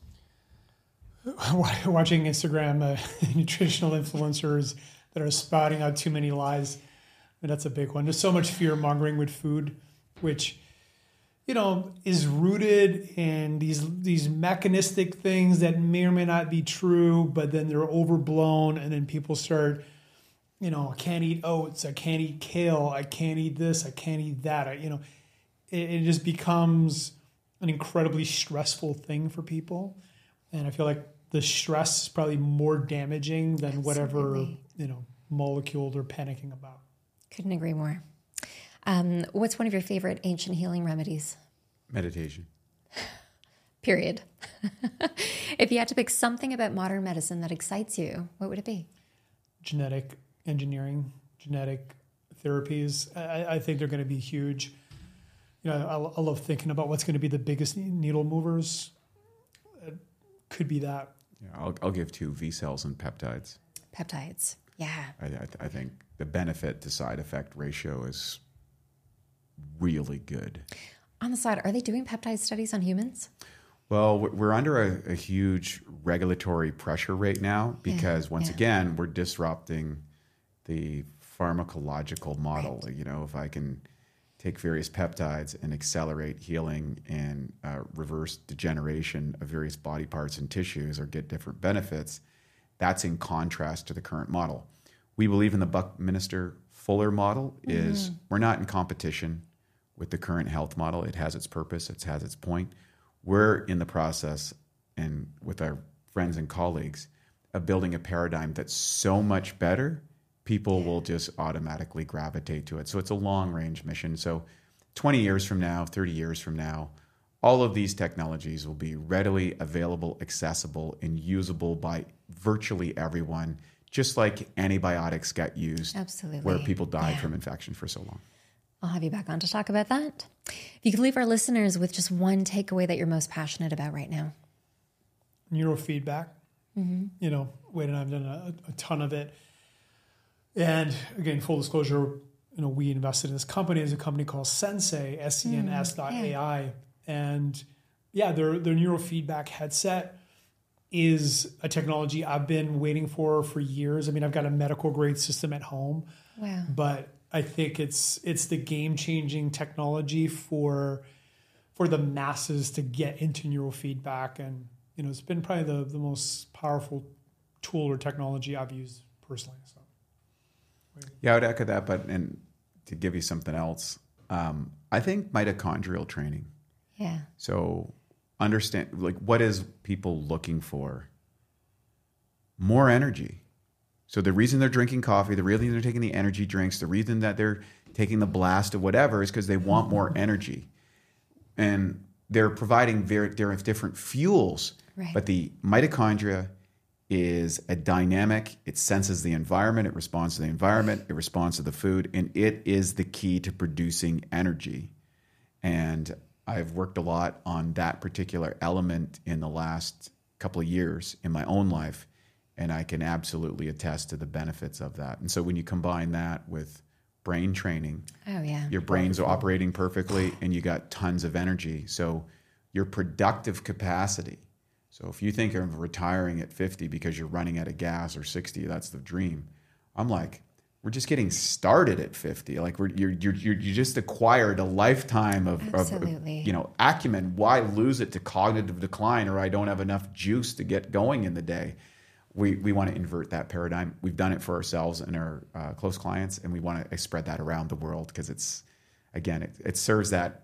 watching Instagram uh, nutritional influencers that are spouting out too many lies. I mean, that's a big one. There's so much fear mongering with food, which, you know, is rooted in these these mechanistic things that may or may not be true, but then they're overblown, and then people start, you know, I can't eat oats, I can't eat kale, I can't eat this, I can't eat that. I, you know, it, it just becomes an incredibly stressful thing for people. And I feel like the stress is probably more damaging than whatever, Absolutely. you know, molecule they're panicking about. Couldn't agree more. Um, what's one of your favorite ancient healing remedies? Meditation. Period. If you had to pick something about modern medicine that excites you, what would it be? Genetic engineering, genetic therapies. I, I think they're going to be huge. You know, I, I love thinking about what's going to be the biggest needle movers. It could be that. Yeah, I'll, I'll give two, V cells and peptides. Peptides. Yeah. I, I, I think the benefit to side effect ratio is really good. On the side, are they doing peptide studies on humans? Well, we're under a, a huge regulatory pressure right now because, Yeah, once yeah. again, we're disrupting the pharmacological model. Right. You know, if I can take various peptides and accelerate healing and uh, reverse degeneration of various body parts and tissues or get different benefits, that's in contrast to the current model. We believe in the Buckminster Fuller model is Mm-hmm. we're not in competition with the current health model. It has its purpose. It has its point. We're in the process, and with our friends and colleagues, of building a paradigm that's so much better, people will just automatically gravitate to it. So it's a long-range mission. So twenty years from now, thirty years from now, all of these technologies will be readily available, accessible, and usable by virtually everyone, just like antibiotics got used Absolutely. where people died Yeah. from infection for so long. I'll have you back on to talk about that. If you could leave our listeners with just one takeaway that you're most passionate about right now. Neurofeedback. Mm-hmm. You know, Wade and I have done a, a ton of it. And again, full disclosure, you know, we invested in this company. It's a company called Sensei, S E N S dot A I. And yeah, their their neurofeedback headset is a technology I've been waiting for for years. I mean, I've got a medical grade system at home, Wow. but I think it's it's the game changing technology for for the masses to get into neurofeedback. And you know, it's been probably the the most powerful tool or technology I've used personally. So. Yeah, I would echo that, but and to give you something else, um, I think mitochondrial training. Yeah. So understand, like, what is people looking for? More energy. So the reason they're drinking coffee, the reason they're taking the energy drinks, the reason that they're taking the blast of whatever is because they want more energy. And they're providing very different fuels. Right. But the mitochondria is a dynamic. It senses the environment. It responds to the environment. It responds to the food. And it is the key to producing energy. And I've worked a lot on that particular element in the last couple of years in my own life. And I can absolutely attest to the benefits of that. And so when you combine that with brain training, Oh, yeah. your brain's operating perfectly and you got tons of energy. So your productive capacity. So if you think of retiring at fifty because you're running out of gas, or sixty, that's the dream. I'm like, we're just getting started at fifty. Like we're you're you're you're you just acquired a lifetime of, of, Absolutely. you know, acumen. Why lose it to cognitive decline, or I don't have enough juice to get going in the day? we, we want to invert that paradigm. We've done it for ourselves and our uh, close clients, and we want to spread that around the world because it's, again, it, it serves that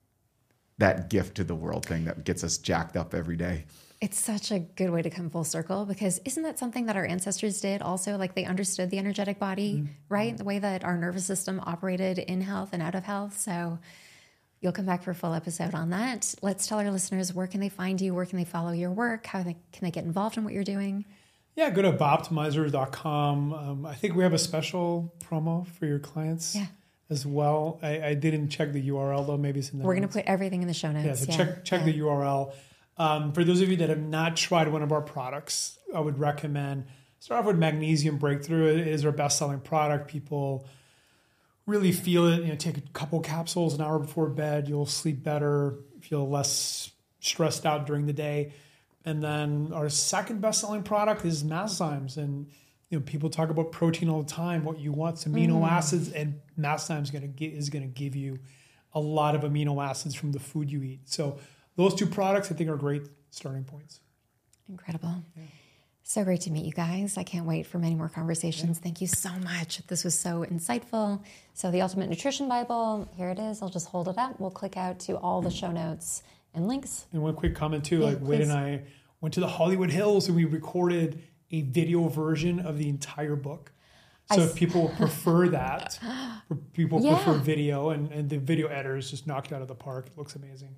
that gift to the world thing that gets us jacked up every day. It's such a good way to come full circle because isn't that something that our ancestors did also? Like they understood the energetic body, mm-hmm. right? The way that our nervous system operated in health and out of health. So you'll come back for a full episode on that. Let's tell our listeners, where can they find you? Where can they follow your work? How they, can they get involved in what you're doing? Yeah, go to Boptimizer dot com. Um, I think we have a special promo for your clients. Yeah. As well. I, I didn't check the U R L though. Maybe it's in the We're going to put everything in the show notes. Yeah, so yeah. check check yeah. the U R L. Um, for those of you that have not tried one of our products, I would recommend start off with Magnesium Breakthrough. It is our best-selling product. People really feel it. You know, take a couple capsules an hour before bed. You'll sleep better, feel less stressed out during the day. And then our second best-selling product is Masszymes. And you know, people talk about protein all the time. What you want is amino mm. acids, and Masszymes going to get is going to give you a lot of amino acids from the food you eat. So those two products, I think, are great starting points. Incredible. Yeah. So great to meet you guys. I can't wait for many more conversations. Yeah. Thank you so much. This was so insightful. So the Ultimate Nutrition Bible, here it is. I'll just hold it up. We'll click out to all the show notes and links. And one quick comment too. Yeah, like Wade and I went to the Hollywood Hills and we recorded a video version of the entire book. So I if people prefer that, people yeah. prefer video, and, and the video editor is just knocked out of the park. It looks amazing.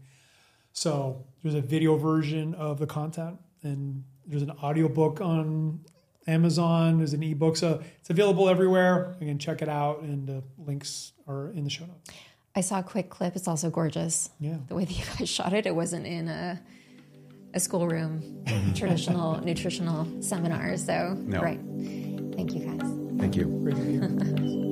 So there's a video version of the content, and there's an audiobook on Amazon. There's an ebook. So it's available everywhere. You can check it out, and the links are in the show notes. I saw a quick clip. It's also gorgeous. Yeah. The way that you guys shot it, it wasn't in a a schoolroom traditional nutritional seminar. So no. Great. Thank you guys. Thank you. Great to be here.